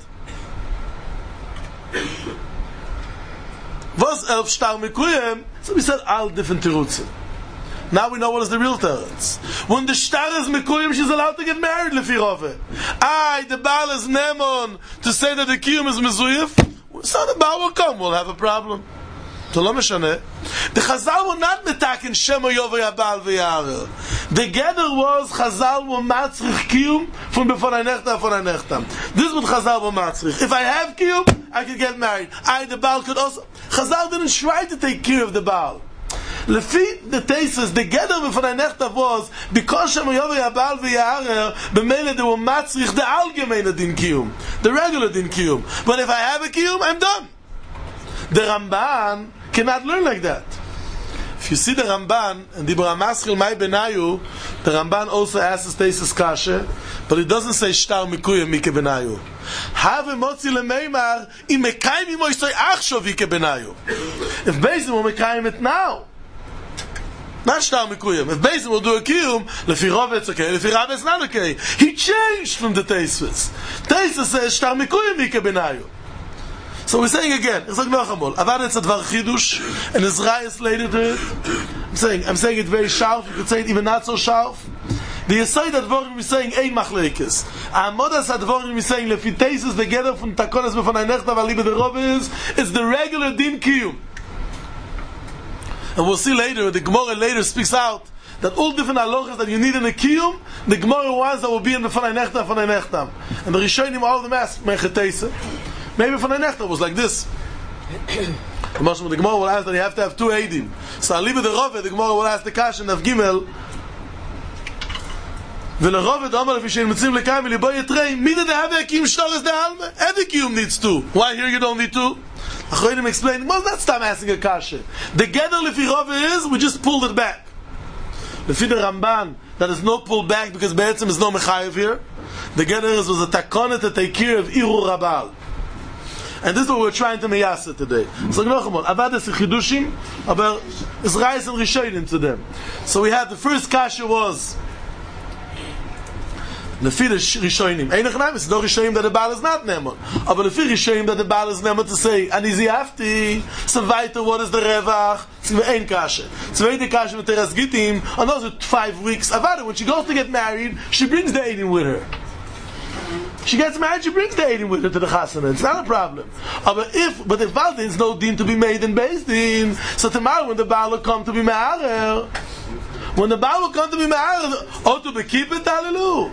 Was elf shtar mekuyem? So we said all different terutzim. Now we know what is the real teretz. When the shtar is mekuyem, she's allowed to get married lefi rove. The Baal is Ne'eman to say that the kiyum is mezuyif. So the Baal will come. We'll have a problem. So lo meshane. The Chazal were not metakin shemo yovo yabal v'yarer. The gather was Chazal were matzrich kiyum from before ein nechtam for ein nechtam. This is what Chazal were matzrich. If I have kiyum, I could get married. The Baal could also. Chazal didn't try to take care of the Baal. Lefi the Taisus, the gather before ein nechtam was because shemo yovo yabal v'yarer. B'meile they were matzrich the algemeine din kiyum, the regular din kiyum. But if I have a kiyum, I'm done. The Ramban cannot learn like that. If you see the Ramban and Dibur HaMaschil Mai Benayu, the Ramban also asks Taisus kasha, but it doesn't say Shtar Mekuyim Ike Benayu. Have motzi lemeimar im mekayim imo yisoi achshov Ike Benayu. If Beis will mekayim it now, not Shtar Mekuyim. If Beis will do a kiyum, lefi Rov it's okay, lefi Rav it's not okay. He changed from the Taisus. Taisus says Shtar Mekuyim Ike Benayu. So we're saying again, it's like Nachamol. Avad it's a dvar chidush, and Ezra is later to it. I'm saying it very sharp. You could say it even not so sharp. The Yesod Advorim is saying ein machlekes. Amodas Advorim is saying lefi Taisus the gather from takonas before ein nechtam alibe the Rov is it's the regular din kiyum. And we'll see later. The Gemara later speaks out that all different halachas that you need in a kiyum, the Gemara ones that will be in the B'fanai Nechtam. And the Rishonim, all of them asked, Mechetesa. Maybe B'fanai Nechtam was like this. The Gemara will ask that you have to have 2 Eidim. So Aliba the Rove, the Gemara will ask the Kash and Av Gimel, ולרוב אמר לפי שאין מצאים לקיים וליבו יתראים מי דדה הווה הקים שטורס דה אלמה? Every kiyum needs 2. Why here you don't need 2? Achroinim explain, well, let's stop asking a kasha. The gather lefi Rove is, we just pulled it back. Lefi the Ramban, that is no pulled back because Be'etzim is no mechayev here. The gather was a takonet to take care of Iru Rabal. And this is what we're trying to meyasa today. So noch einmal, Avadas Chidushim, aber es reis and Rishonim to them. So we had the first kasha was Lefi the Rishonim. Einach Naim, it's no Rishonim that the Baal is not Neman. Aber Lefi Rishonim that the Baal is Neman to say, Anizi Hafti, so weiter, what is the Revach? It's ein Kasha. Zweite Kasha with Teras Gittim, another 5 weeks. Avada, when she goes to get married, she brings the Eidim with her. She gets married, she brings the Eidim with her to the Chasana. It's not a problem. But if Valdin is no din to be made in Beis Din, so tomorrow when the Baal will come to be Me'arer, oh, to be keep it, hallelujah.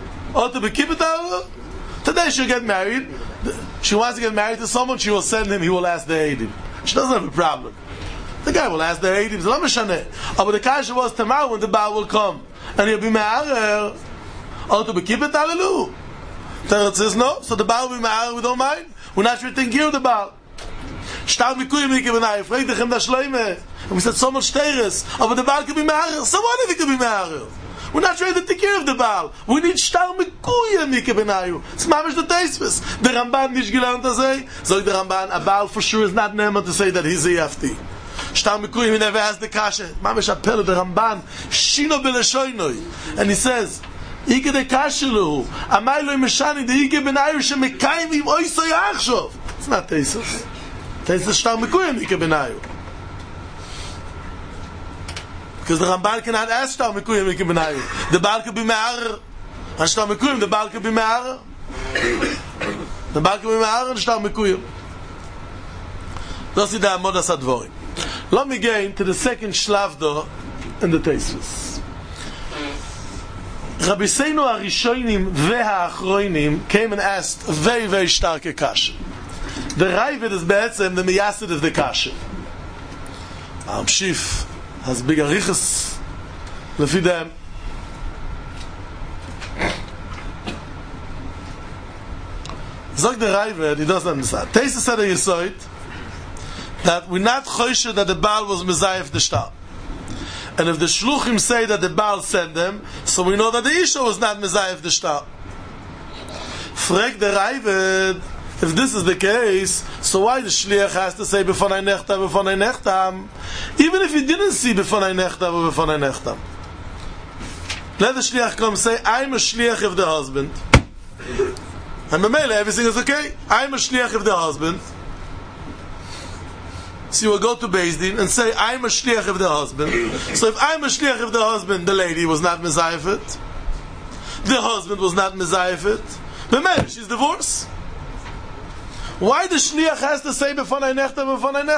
Today she'll get married. She wants to get married to someone, she will send him, he will ask the Eidim. She doesn't have a problem. The guy will ask the Eidim. But the kasha was tomorrow when the Baal will come and he'll be Me'arer. Oh, to be keep it, hallelujah. Teretz says no, so the Baal will be Me'arer, we don't mind. We're not sure to take care of the Baal. Shtar mikuy mike benai, fragt echem da shloime. And we said so much teres, but the Baal can be Me'arer. So what if he can be Me'arer? We're not trying to take care of the Baal. We need shtar mikuy mike benayu. It's mamish the teisves. The Ramban nish gelernt to say, so the Ramban, a Baal for sure is not neman to say that he's a yafti. Shtar mikuy, he never has the kasha. Mamish appell the Ramban, shino beleshoinoi. And he says, Ike de kashilu, amai lo imeshani, de ike benayu shemekayim im oisoi achshov. It's not teisves. Teisves shtar mikuy mike benayu. Because the Ramban cannot ask Shtar Mekuyim Mike Benayu. The Baal could be Me'arer. And Shtar Mekuyim, the Baal could be Me'arer. The Baal could be Me'arer and Shtar Mekuyim. Das ist der Amodas Advorim. Let me get into the second Shlavdo in the Teisvus. Rabbi Seinu HaRishonim VeHa'achroinim came and asked a very, very starke kasha. The Ravid is be'etzem the Meyasid of the kasha. Amshif has big arichas lefi them. Zog the Ravid, he doesn't understand. Teisa said that you saw it, that we're not choisher that the Baal was Mezayef the Shtar. And if the Shluchim say that the Baal sent them, so we know that the Isha was not Mezayef the Shtar. Frag the Ravid, if this is the case, so why the Shliach has to say B'fonai Nechtam? Even if he didn't see B'fonai Nechtam or B'fonai Nechtam. Let the Shliach come and say, I'm a Shliach of the husband. And Mamela, everything is okay. I'm a Shliach of the husband. So you will go to Beis Din and say, I'm a Shliach of the husband. So if I'm a Shliach of the husband, the lady was not Mezayefet. The husband was not Mezayefet. Mamela, she's divorced. Why the Shliach has to say B'fonai Nechtam?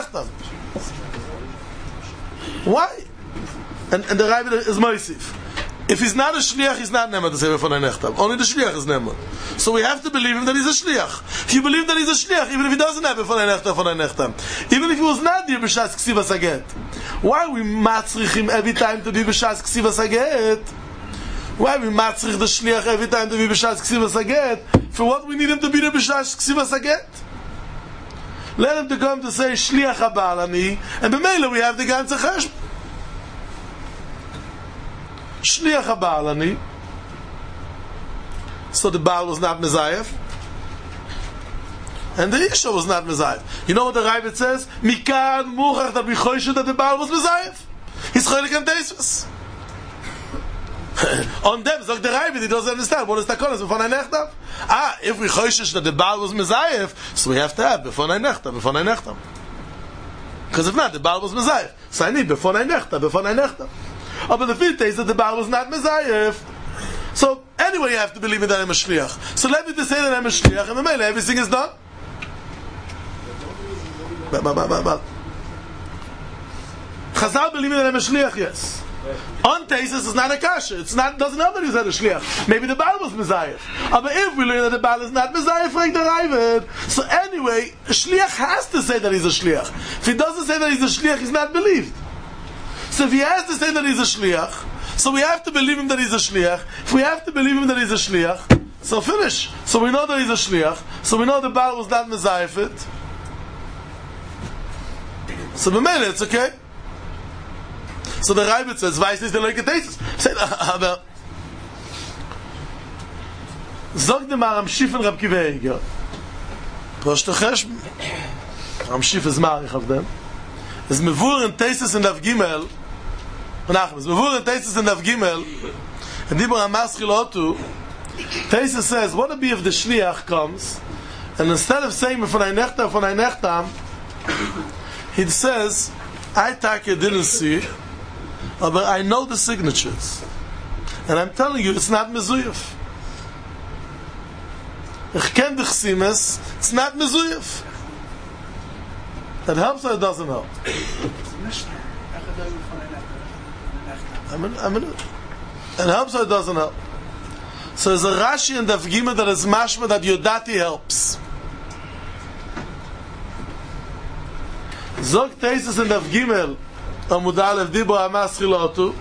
Why? And the Ravid is Moisif. If he's not a Shliach, he's not Neman to say B'fonai Nechtam. Only the Shliach is Neman. So we have to believe him that he's a Shliach. If you believe that he's a Shliach, even if he doesn't have B'fonai Nechtam, even if he was not there B'shas Ksivas Haget, why are we matzrich him every time to be B'shas Ksivas Haget? Why are we matzrich the Shliach every time to be B'shas Ksivas Haget? For what we need him to be the B'shas Ksivas Haget? Let him to come to say Shliach HaBaal Ani, and b'meila we have the ganze cheshbon. Shliach HaBaal Ani. So the Baal was not Mezayef, and the Isha was not Mezayef. You know what the Ravid says? Mikan muchach that we choished that the Baal was Mezayef. He's choilik and teisvus. On them, so the Ravid, he doesn't understand. What is takonas B'fonai Nechtam? If we choished that the Baal was Mezayef, so we have to have B'fonai Nechtam. Because if not, the Baal was Mezayef. So I need B'fonai Nechtam. But the fifth is that the Baal was not Mezayef. So anyway, you have to believe me that I'm a Shliach. So let me just say that I'm a Shliach, and everything is done. Chazal believe me that I'm a Shliach, yes. On Taisus is not a kasha. It's not, doesn't know that he's not a shliach. Maybe the Baal was Messiah. But if we learn that the Baal is not Messiah, like the Ravid. So anyway, a shliach has to say that he's a shliach. If he doesn't say that he's a shliach, he's not believed. So if he has to say that he's a shliach, so we have to believe him that he's a shliach. If we have to believe him that he's a shliach, so finish. So we know that he's a shliach. So we know the Baal was not Messiah fit. So b'meila, it's okay. So the Ravid says, "Weiß nicht der Leuke Teisus." Said, aber sag dem Aram Shif and Rab Kiva Eiger. Proshtochesh, Aram Shif is marich of them. Is mevur in Teisus and Daf Gimel. Menachem, is mevur in Teisus and Daf Gimel. And Dibur HaMaschil Otu. Teisus says, what would be if the Shliach comes, and instead of saying Von Einechtam, he says, I Taka didn't see, but I know the signatures. And I'm telling you, it's not Mezuyef. Ich ken dich Simes, it's not Mezuyef. That helps or it doesn't help? It helps or it doesn't help? So there's a Rashi in Daf Gimel that is mashma that Yodati helps. Zog Teisus in Daf Gimel Amud Aleph Dibur HaMaschil Otu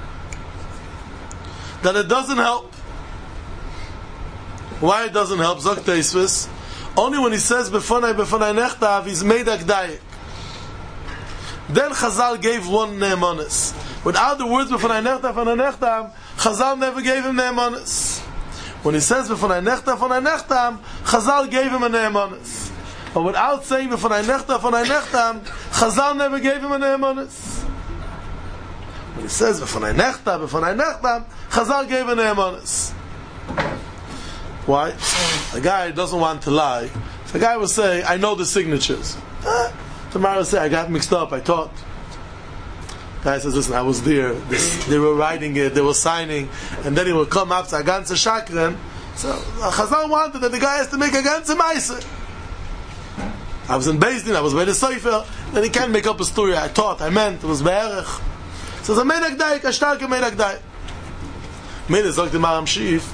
that it doesn't help. Why it doesn't help? Zog Teisus only when he says Befonai Nechtav he's made Akdayik. Then Chazal gave one Ne'emanis. Without the words Befonai Nechtav, Chazal never gave him Ne'emanis. When he says Befonai Nechtav, Chazal gave him a Ne'emanis. But without saying Befonai Nechtav, Chazal never gave him a Ne'emanis. When he says Befonai Nechtav, Chazal gave a Ne'emanis. Why? A guy doesn't want to lie. If a guy will say, I know the signatures. Tomorrow will say, I got mixed up, I thought. Guy says, listen, I was there. They were writing it, they were signing, and then he will come up to a ganze shakran. So Chazal wanted that the guy has to make a ganze meiser. I was in Beis Din, I was by the Sefer, then he can't make up a story. I thought, I meant, it was be'erech. So it's a medak daik, a starke medak daik. Meile sagt the Maram Shif,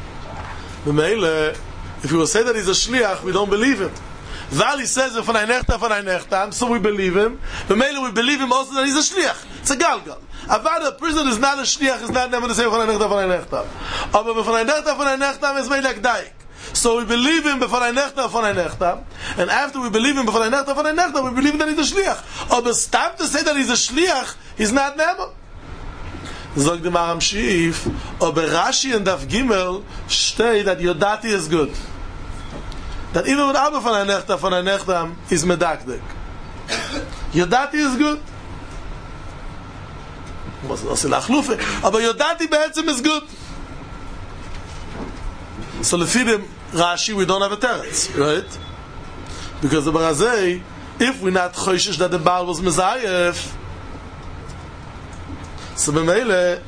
if he will say that he's a shliach, we don't believe him. Vali says Von Einechtam, so we believe him. Meile we believe him also that he's a shliach. It's a galgal. Avad a person is not a shliach, is not never to say Von Einechtam. Aber Von Einechtam is medak daik. So we believe him before Einechtam, and after we believe him before Einechtam, we believe that he's a shliach. But stop to say that he's a shliach, he's not never. Zog the Maram Shif, aber Rashi and Daf Gimel stay that Yodati is good. That even without Von Einechtam is medakdek. Yodati is good. Aber Yodati be'etzem is good. So lefidim Rashi, we don't have a teretz, right? Because the Barazei, if we're not choishish that the Baal was Mezayef, so b'meile,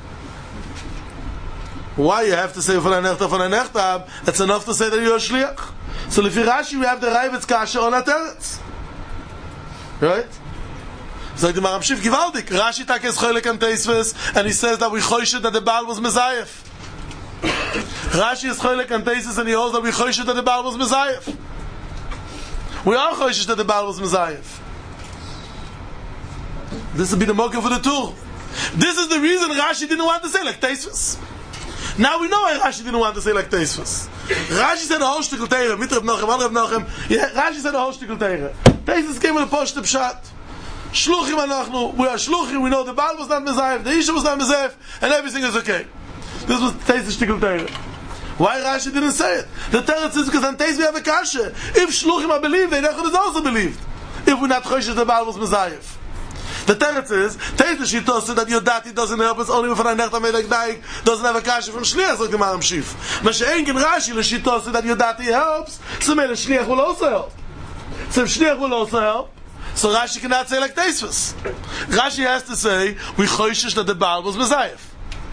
why you have to say Von Einechtam? It's enough to say that you're a shliach. So lefi Rashi, we have the Ravid's kasha on a teretz, right? So like the Maram Shif Givaldik, Rashi takes choylek and teisves, and he says that we choishish that the Baal was Mezayef. Rashi is choylek and teisus, and he holds that we choishish that the Baal was Mezayef. We are choishish that the Baal was Mezayef. This will be the mocker for the tour. This is the reason Rashi didn't want to say like teisus. Now we know why Rashi didn't want to say like teisus. Rashi said a whole shtickle teire, mit Reb Nochem, yeah, Rashi said a whole shtickle teire. Teisus came with a post of pshat. Shluchim anachnu, we are shluchim, we know the Baal was not Mezayef, the Isha was not Mezayef, and everything is okay. This was Teisus shtickle teire. Why Rashi didn't say it? The teretz is because on Teis we have a kasha. If Shluchim are believed, they Nechot is also believed. If we're not choishish the Baal was Mezayef. The teretz is, Teis the Shittos that Yodati doesn't help us, only Von Einechtam Medak Daik doesn't have a kasha from Shliach, like the Maram Shif. Mashe'en ken Rashi, the Shittos that Yodati helps, so maybe Shliach will also help. So if Shliach will also help, so Rashi cannot say like Teisvus. Rashi has to say, we choishish that the Baal was Mezayef.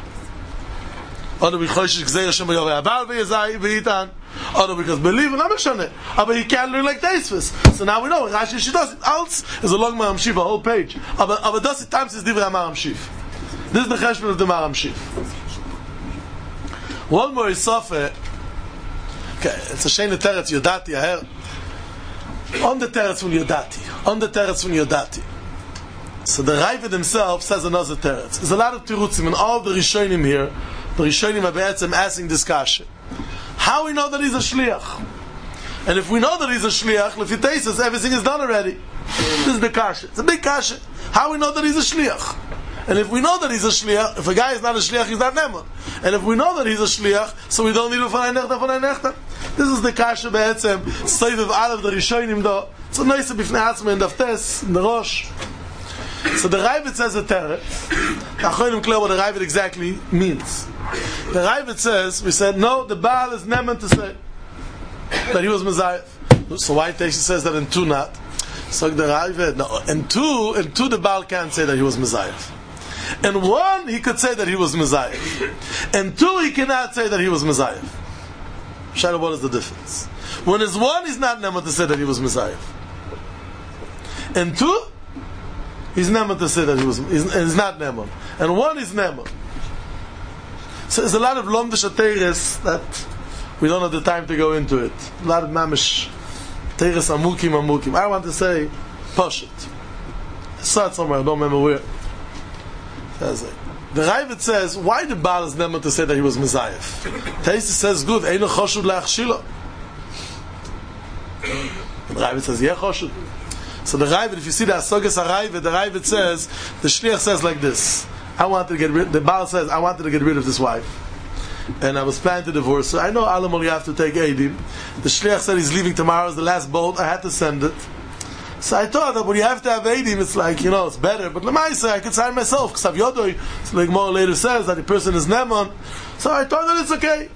Or we choishish gzeir Hashem b'yovei abal v'yitan. Or because believe in Amishane. But he can't learn like Teisvus. So now we know Rashi she does it. Else is a long Maram Shif, a whole page. Aber does it times is divrei Maram Shif. This is the cheshbon of the Maram Shif. One more Sofe. Okay, it's a shame the teretz Yodati aher. On the teretz from Yodati. So the Raivid himself says another teretz. There's a lot of tirutzim in all the Rishonim here. The Rishonim are asking this kasha. How we know that he's a shliach? And if we know that he's a shliach, lefiteisus, everything is done already. This is the kasha. It's a big kasha. How we know that he's a shliach? And if we know that he's a shliach, if a guy is not a shliach, he's not neman. And if we know that he's a shliach, so we don't need to find nechta. This is the kasha be'etzem, Soiviv Aleph, the Rishonim do. It's a nice b'fnei atzma in Daftes, in the Rosh. So the Raivid says a teretz. Achronim clear what the Raivid exactly means. The Raivid says, we said, no, the Baal is neman to say that he was Messiah. So why Teisha says that in two not? So the Raivid, no, in two the Baal can't say that he was Messiah. And one, he could say that he was Messiah. And two, he cannot say that he was Messiah. Shadow, what is the difference? When it's one, he's not neman to say that he was Messiah. And two, he's neman to say that he's not neman. And one is neman. So there's a lot of lomdish teires that we don't have the time to go into it. A lot of mamish teires amukim. I want to say Pashut. I saw it somewhere, I don't remember where. The Raivid says, why the Baal is neman to say that he was Messiah? Teisa says, good, eino choshud le'achshilo. The Raivid says, yeah, choshud. So the Raivid, if you see the Asogas HaRaivid, the Raivid says, the Shliach says like this, the Baal says, I wanted to get rid of this wife. And I was planning to divorce her. I know Alamol you have to take Eidim. The Shliach said he's leaving tomorrow, it's the last boat, I had to send it. So I thought that when you have to have Eidim, it's like, it's better. But Lamaisa, I could sign myself, because Yodoi, so like more later says, that the person is Neman. So I thought that it's okay.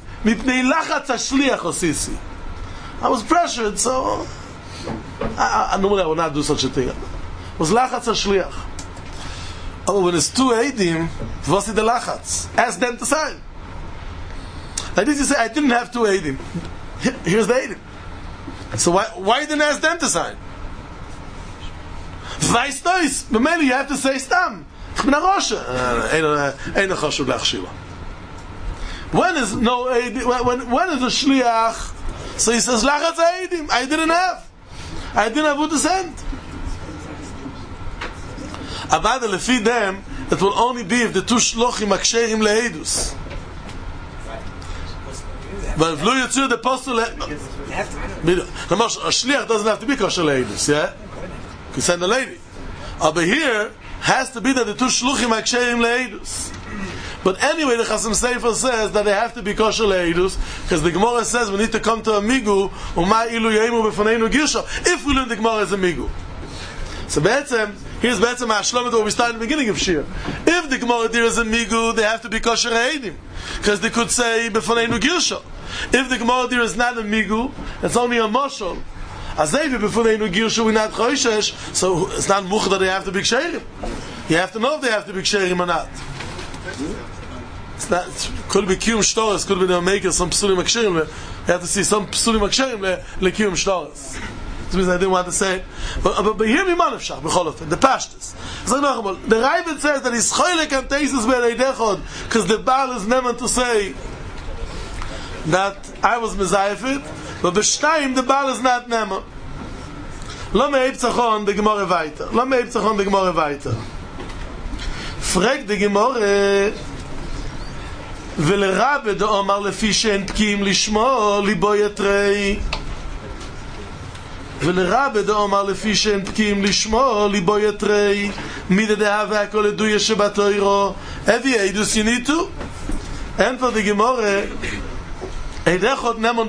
I was pressured, so I normally I would not do such a thing. It was lachatz HaShliach. Oh, when it's two Eidim, what's the lachatz? Ask them to sign. Like this, you say, I didn't have two Eidim. Here's the Eidim. So why didn't I ask them to sign? Weiss nois, but maybe you have to say stam. Ich bin a Rosha. Ein choshuv le'achshila. When is no Eidim? When is a Shliach? So he says, lachatz Eidim. I didn't have who to send. Abada lefi them, it will only be if the two shlochim aksherim le'edus. But if lo yitzur the apostle, a shliach doesn't have to be kosher le'edus, yeah? You can send a lady. But here has to be that the two shluchim aksherim le'edus. But anyway, the Chasam Sefer says that they have to be kosher le'edus, because the Gemara says we need to come to a migu, umay ilu yeimu b'faneinu girsha, if we learn the Gemara as a migu. So here's Hashlomet what we started in the beginning of Shir. If the Gemara there is a migu, they have to be kosher le'edim, because they could say b'faneinu girsha. If the Gemara there is not a migu, it's only a mashal. As they be b'faneinu girsha, we're not choishesh, so it's not much that they have to be ksherim. You have to know if they have to be ksherim or not. It's not. It could be kiyum shtoros. Could be they make some psulim aksherim. You have to see some psulim aksherim lekiyum shtoros. This means I didn't want to say it. But hear me, manavshach b'cholofen the pashtus. The Raivid says that he's choylek and teisus be'eidechod because the Baal is neman to say that I was mezayefit, but b'shtayim the Baal is not neman. Lo me'ib tzachon the Gemara weiter. Frag the Gemara ולרבי דאמר לפי שאין פקיעים לשמו ליבו יתרי מידה דהווה הכל עדויה שבתוירו אבי עדוס יניתו אין פה דגמורה עדך עוד נמון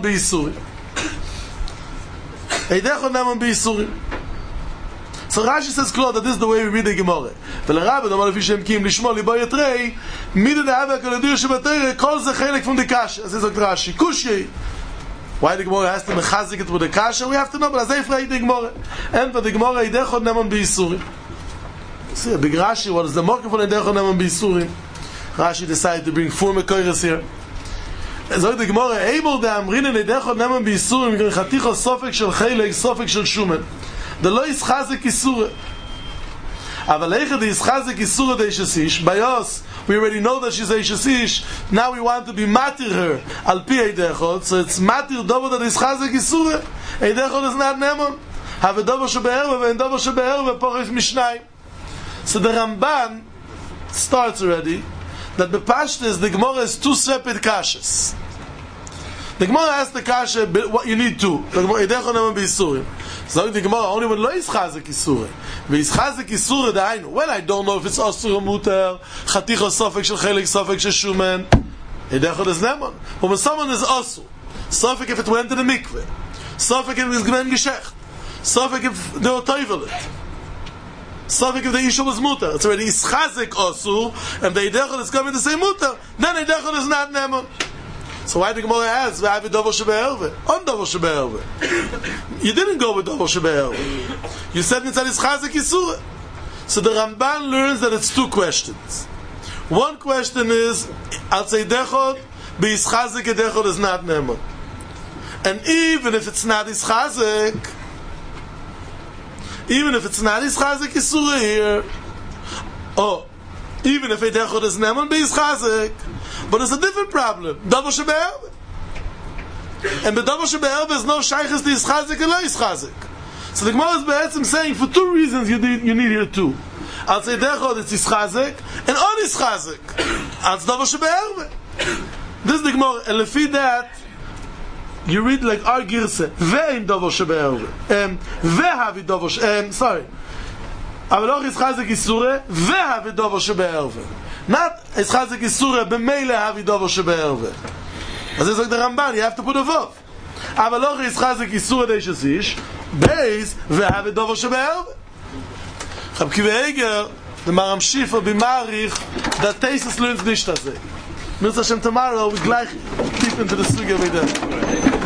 בייסורים So Rashi says, Claude, that this is the way we read the Gemara. ולרבי דאמר לפי שאין פקיעים לשמו ליבו יתרי מידה דהווה הכל עדויה שבתוירו כל זה חלק from the kasha. As is like Rashi Kushi. Why the Gemara has to mechazik it with the kasha, we have to know, but as I pray the Gemara. And for the Gemara, Idechod Neman B'Yisurim. See, a big Rashi, what is the mocking for Idechod Neman B'Yisurim? Rashi decided to bring 4 Mekoyres here. So the Gemara, able to amrin in Idechod Neman B'Yisurim, Chaticho Sofek Shel Chelek, Sofek Shel Shumen. The lo Yischazik Yisure. אבל איך די ישחזק איסור די שסיש ביוס We already know that she's Eishes Ish. Now we want to be matir her al pi Eidechod. So it's matir dovo that is chazek isure. Eidechod is not nemon. Have a dovo shebe'erve and dovo shebe'erve porish mishnayim. So the Ramban starts already that the Pashtas, the Gemara is two separate kashas. The Gemara asks the kasha, what you need to. The Gemara, Eidechod nemon be'isurim. So the Gemara, only when lo is chazek isure. Ve'is chazek isure da'ainu. When I don't know if it's asur or muter, chaticha sofek shel chelik, sofek shel shumen, Eidechod is nemon. But when someone is asur, sofek if it went to the mikveh, sofek if it was gven geshecht, sofek if they were toivelet, sofek if the issue was muter, it's already is chazek asur, and the Eidechod is coming to say muter, then Eidechod is not nemon. So why the Gemara asks, "V'avi dovo shebe'erve"? On dovo shebe'erve. You didn't go with dovo shebe'erve. You said inside is chazek yisura. So the Ramban learns that it's two questions. One question is, I'll say dechod, be'is chazek dechod is not nemon. And even if it's not is chazek yisura here, even if a dechod is nemon, be'is chazek. But it's a different problem. Dovo shebe'erve. And the dovo shebe'erve is no shaykhis to is chazek and lo is chazek. So the Gemara is be'etzim saying for two reasons you need here two. I'll say dechod it's is chazek and on is chazek. I'll say dovo shebe'erve. This is the Gemara. And lefi that you read like our girse ve'im dovo shebe'erve. Ve'havi dovo shebe'erve. Sorry. אבל לא is chazek isure ve'havi dovo shebe'erve. Not is chazek isure b'meile havi dovo shebe'erve. As is like the Ramban, you have to put a vav. אבל לא is chazek isure deishes ish beis ve'havi dovo shebe'erve. Rab Kiva Eiger, the Maram Shifa b'marich that Teisus learns nicht das. Mir Hashem tomorrow we gleich deep into the suga with them.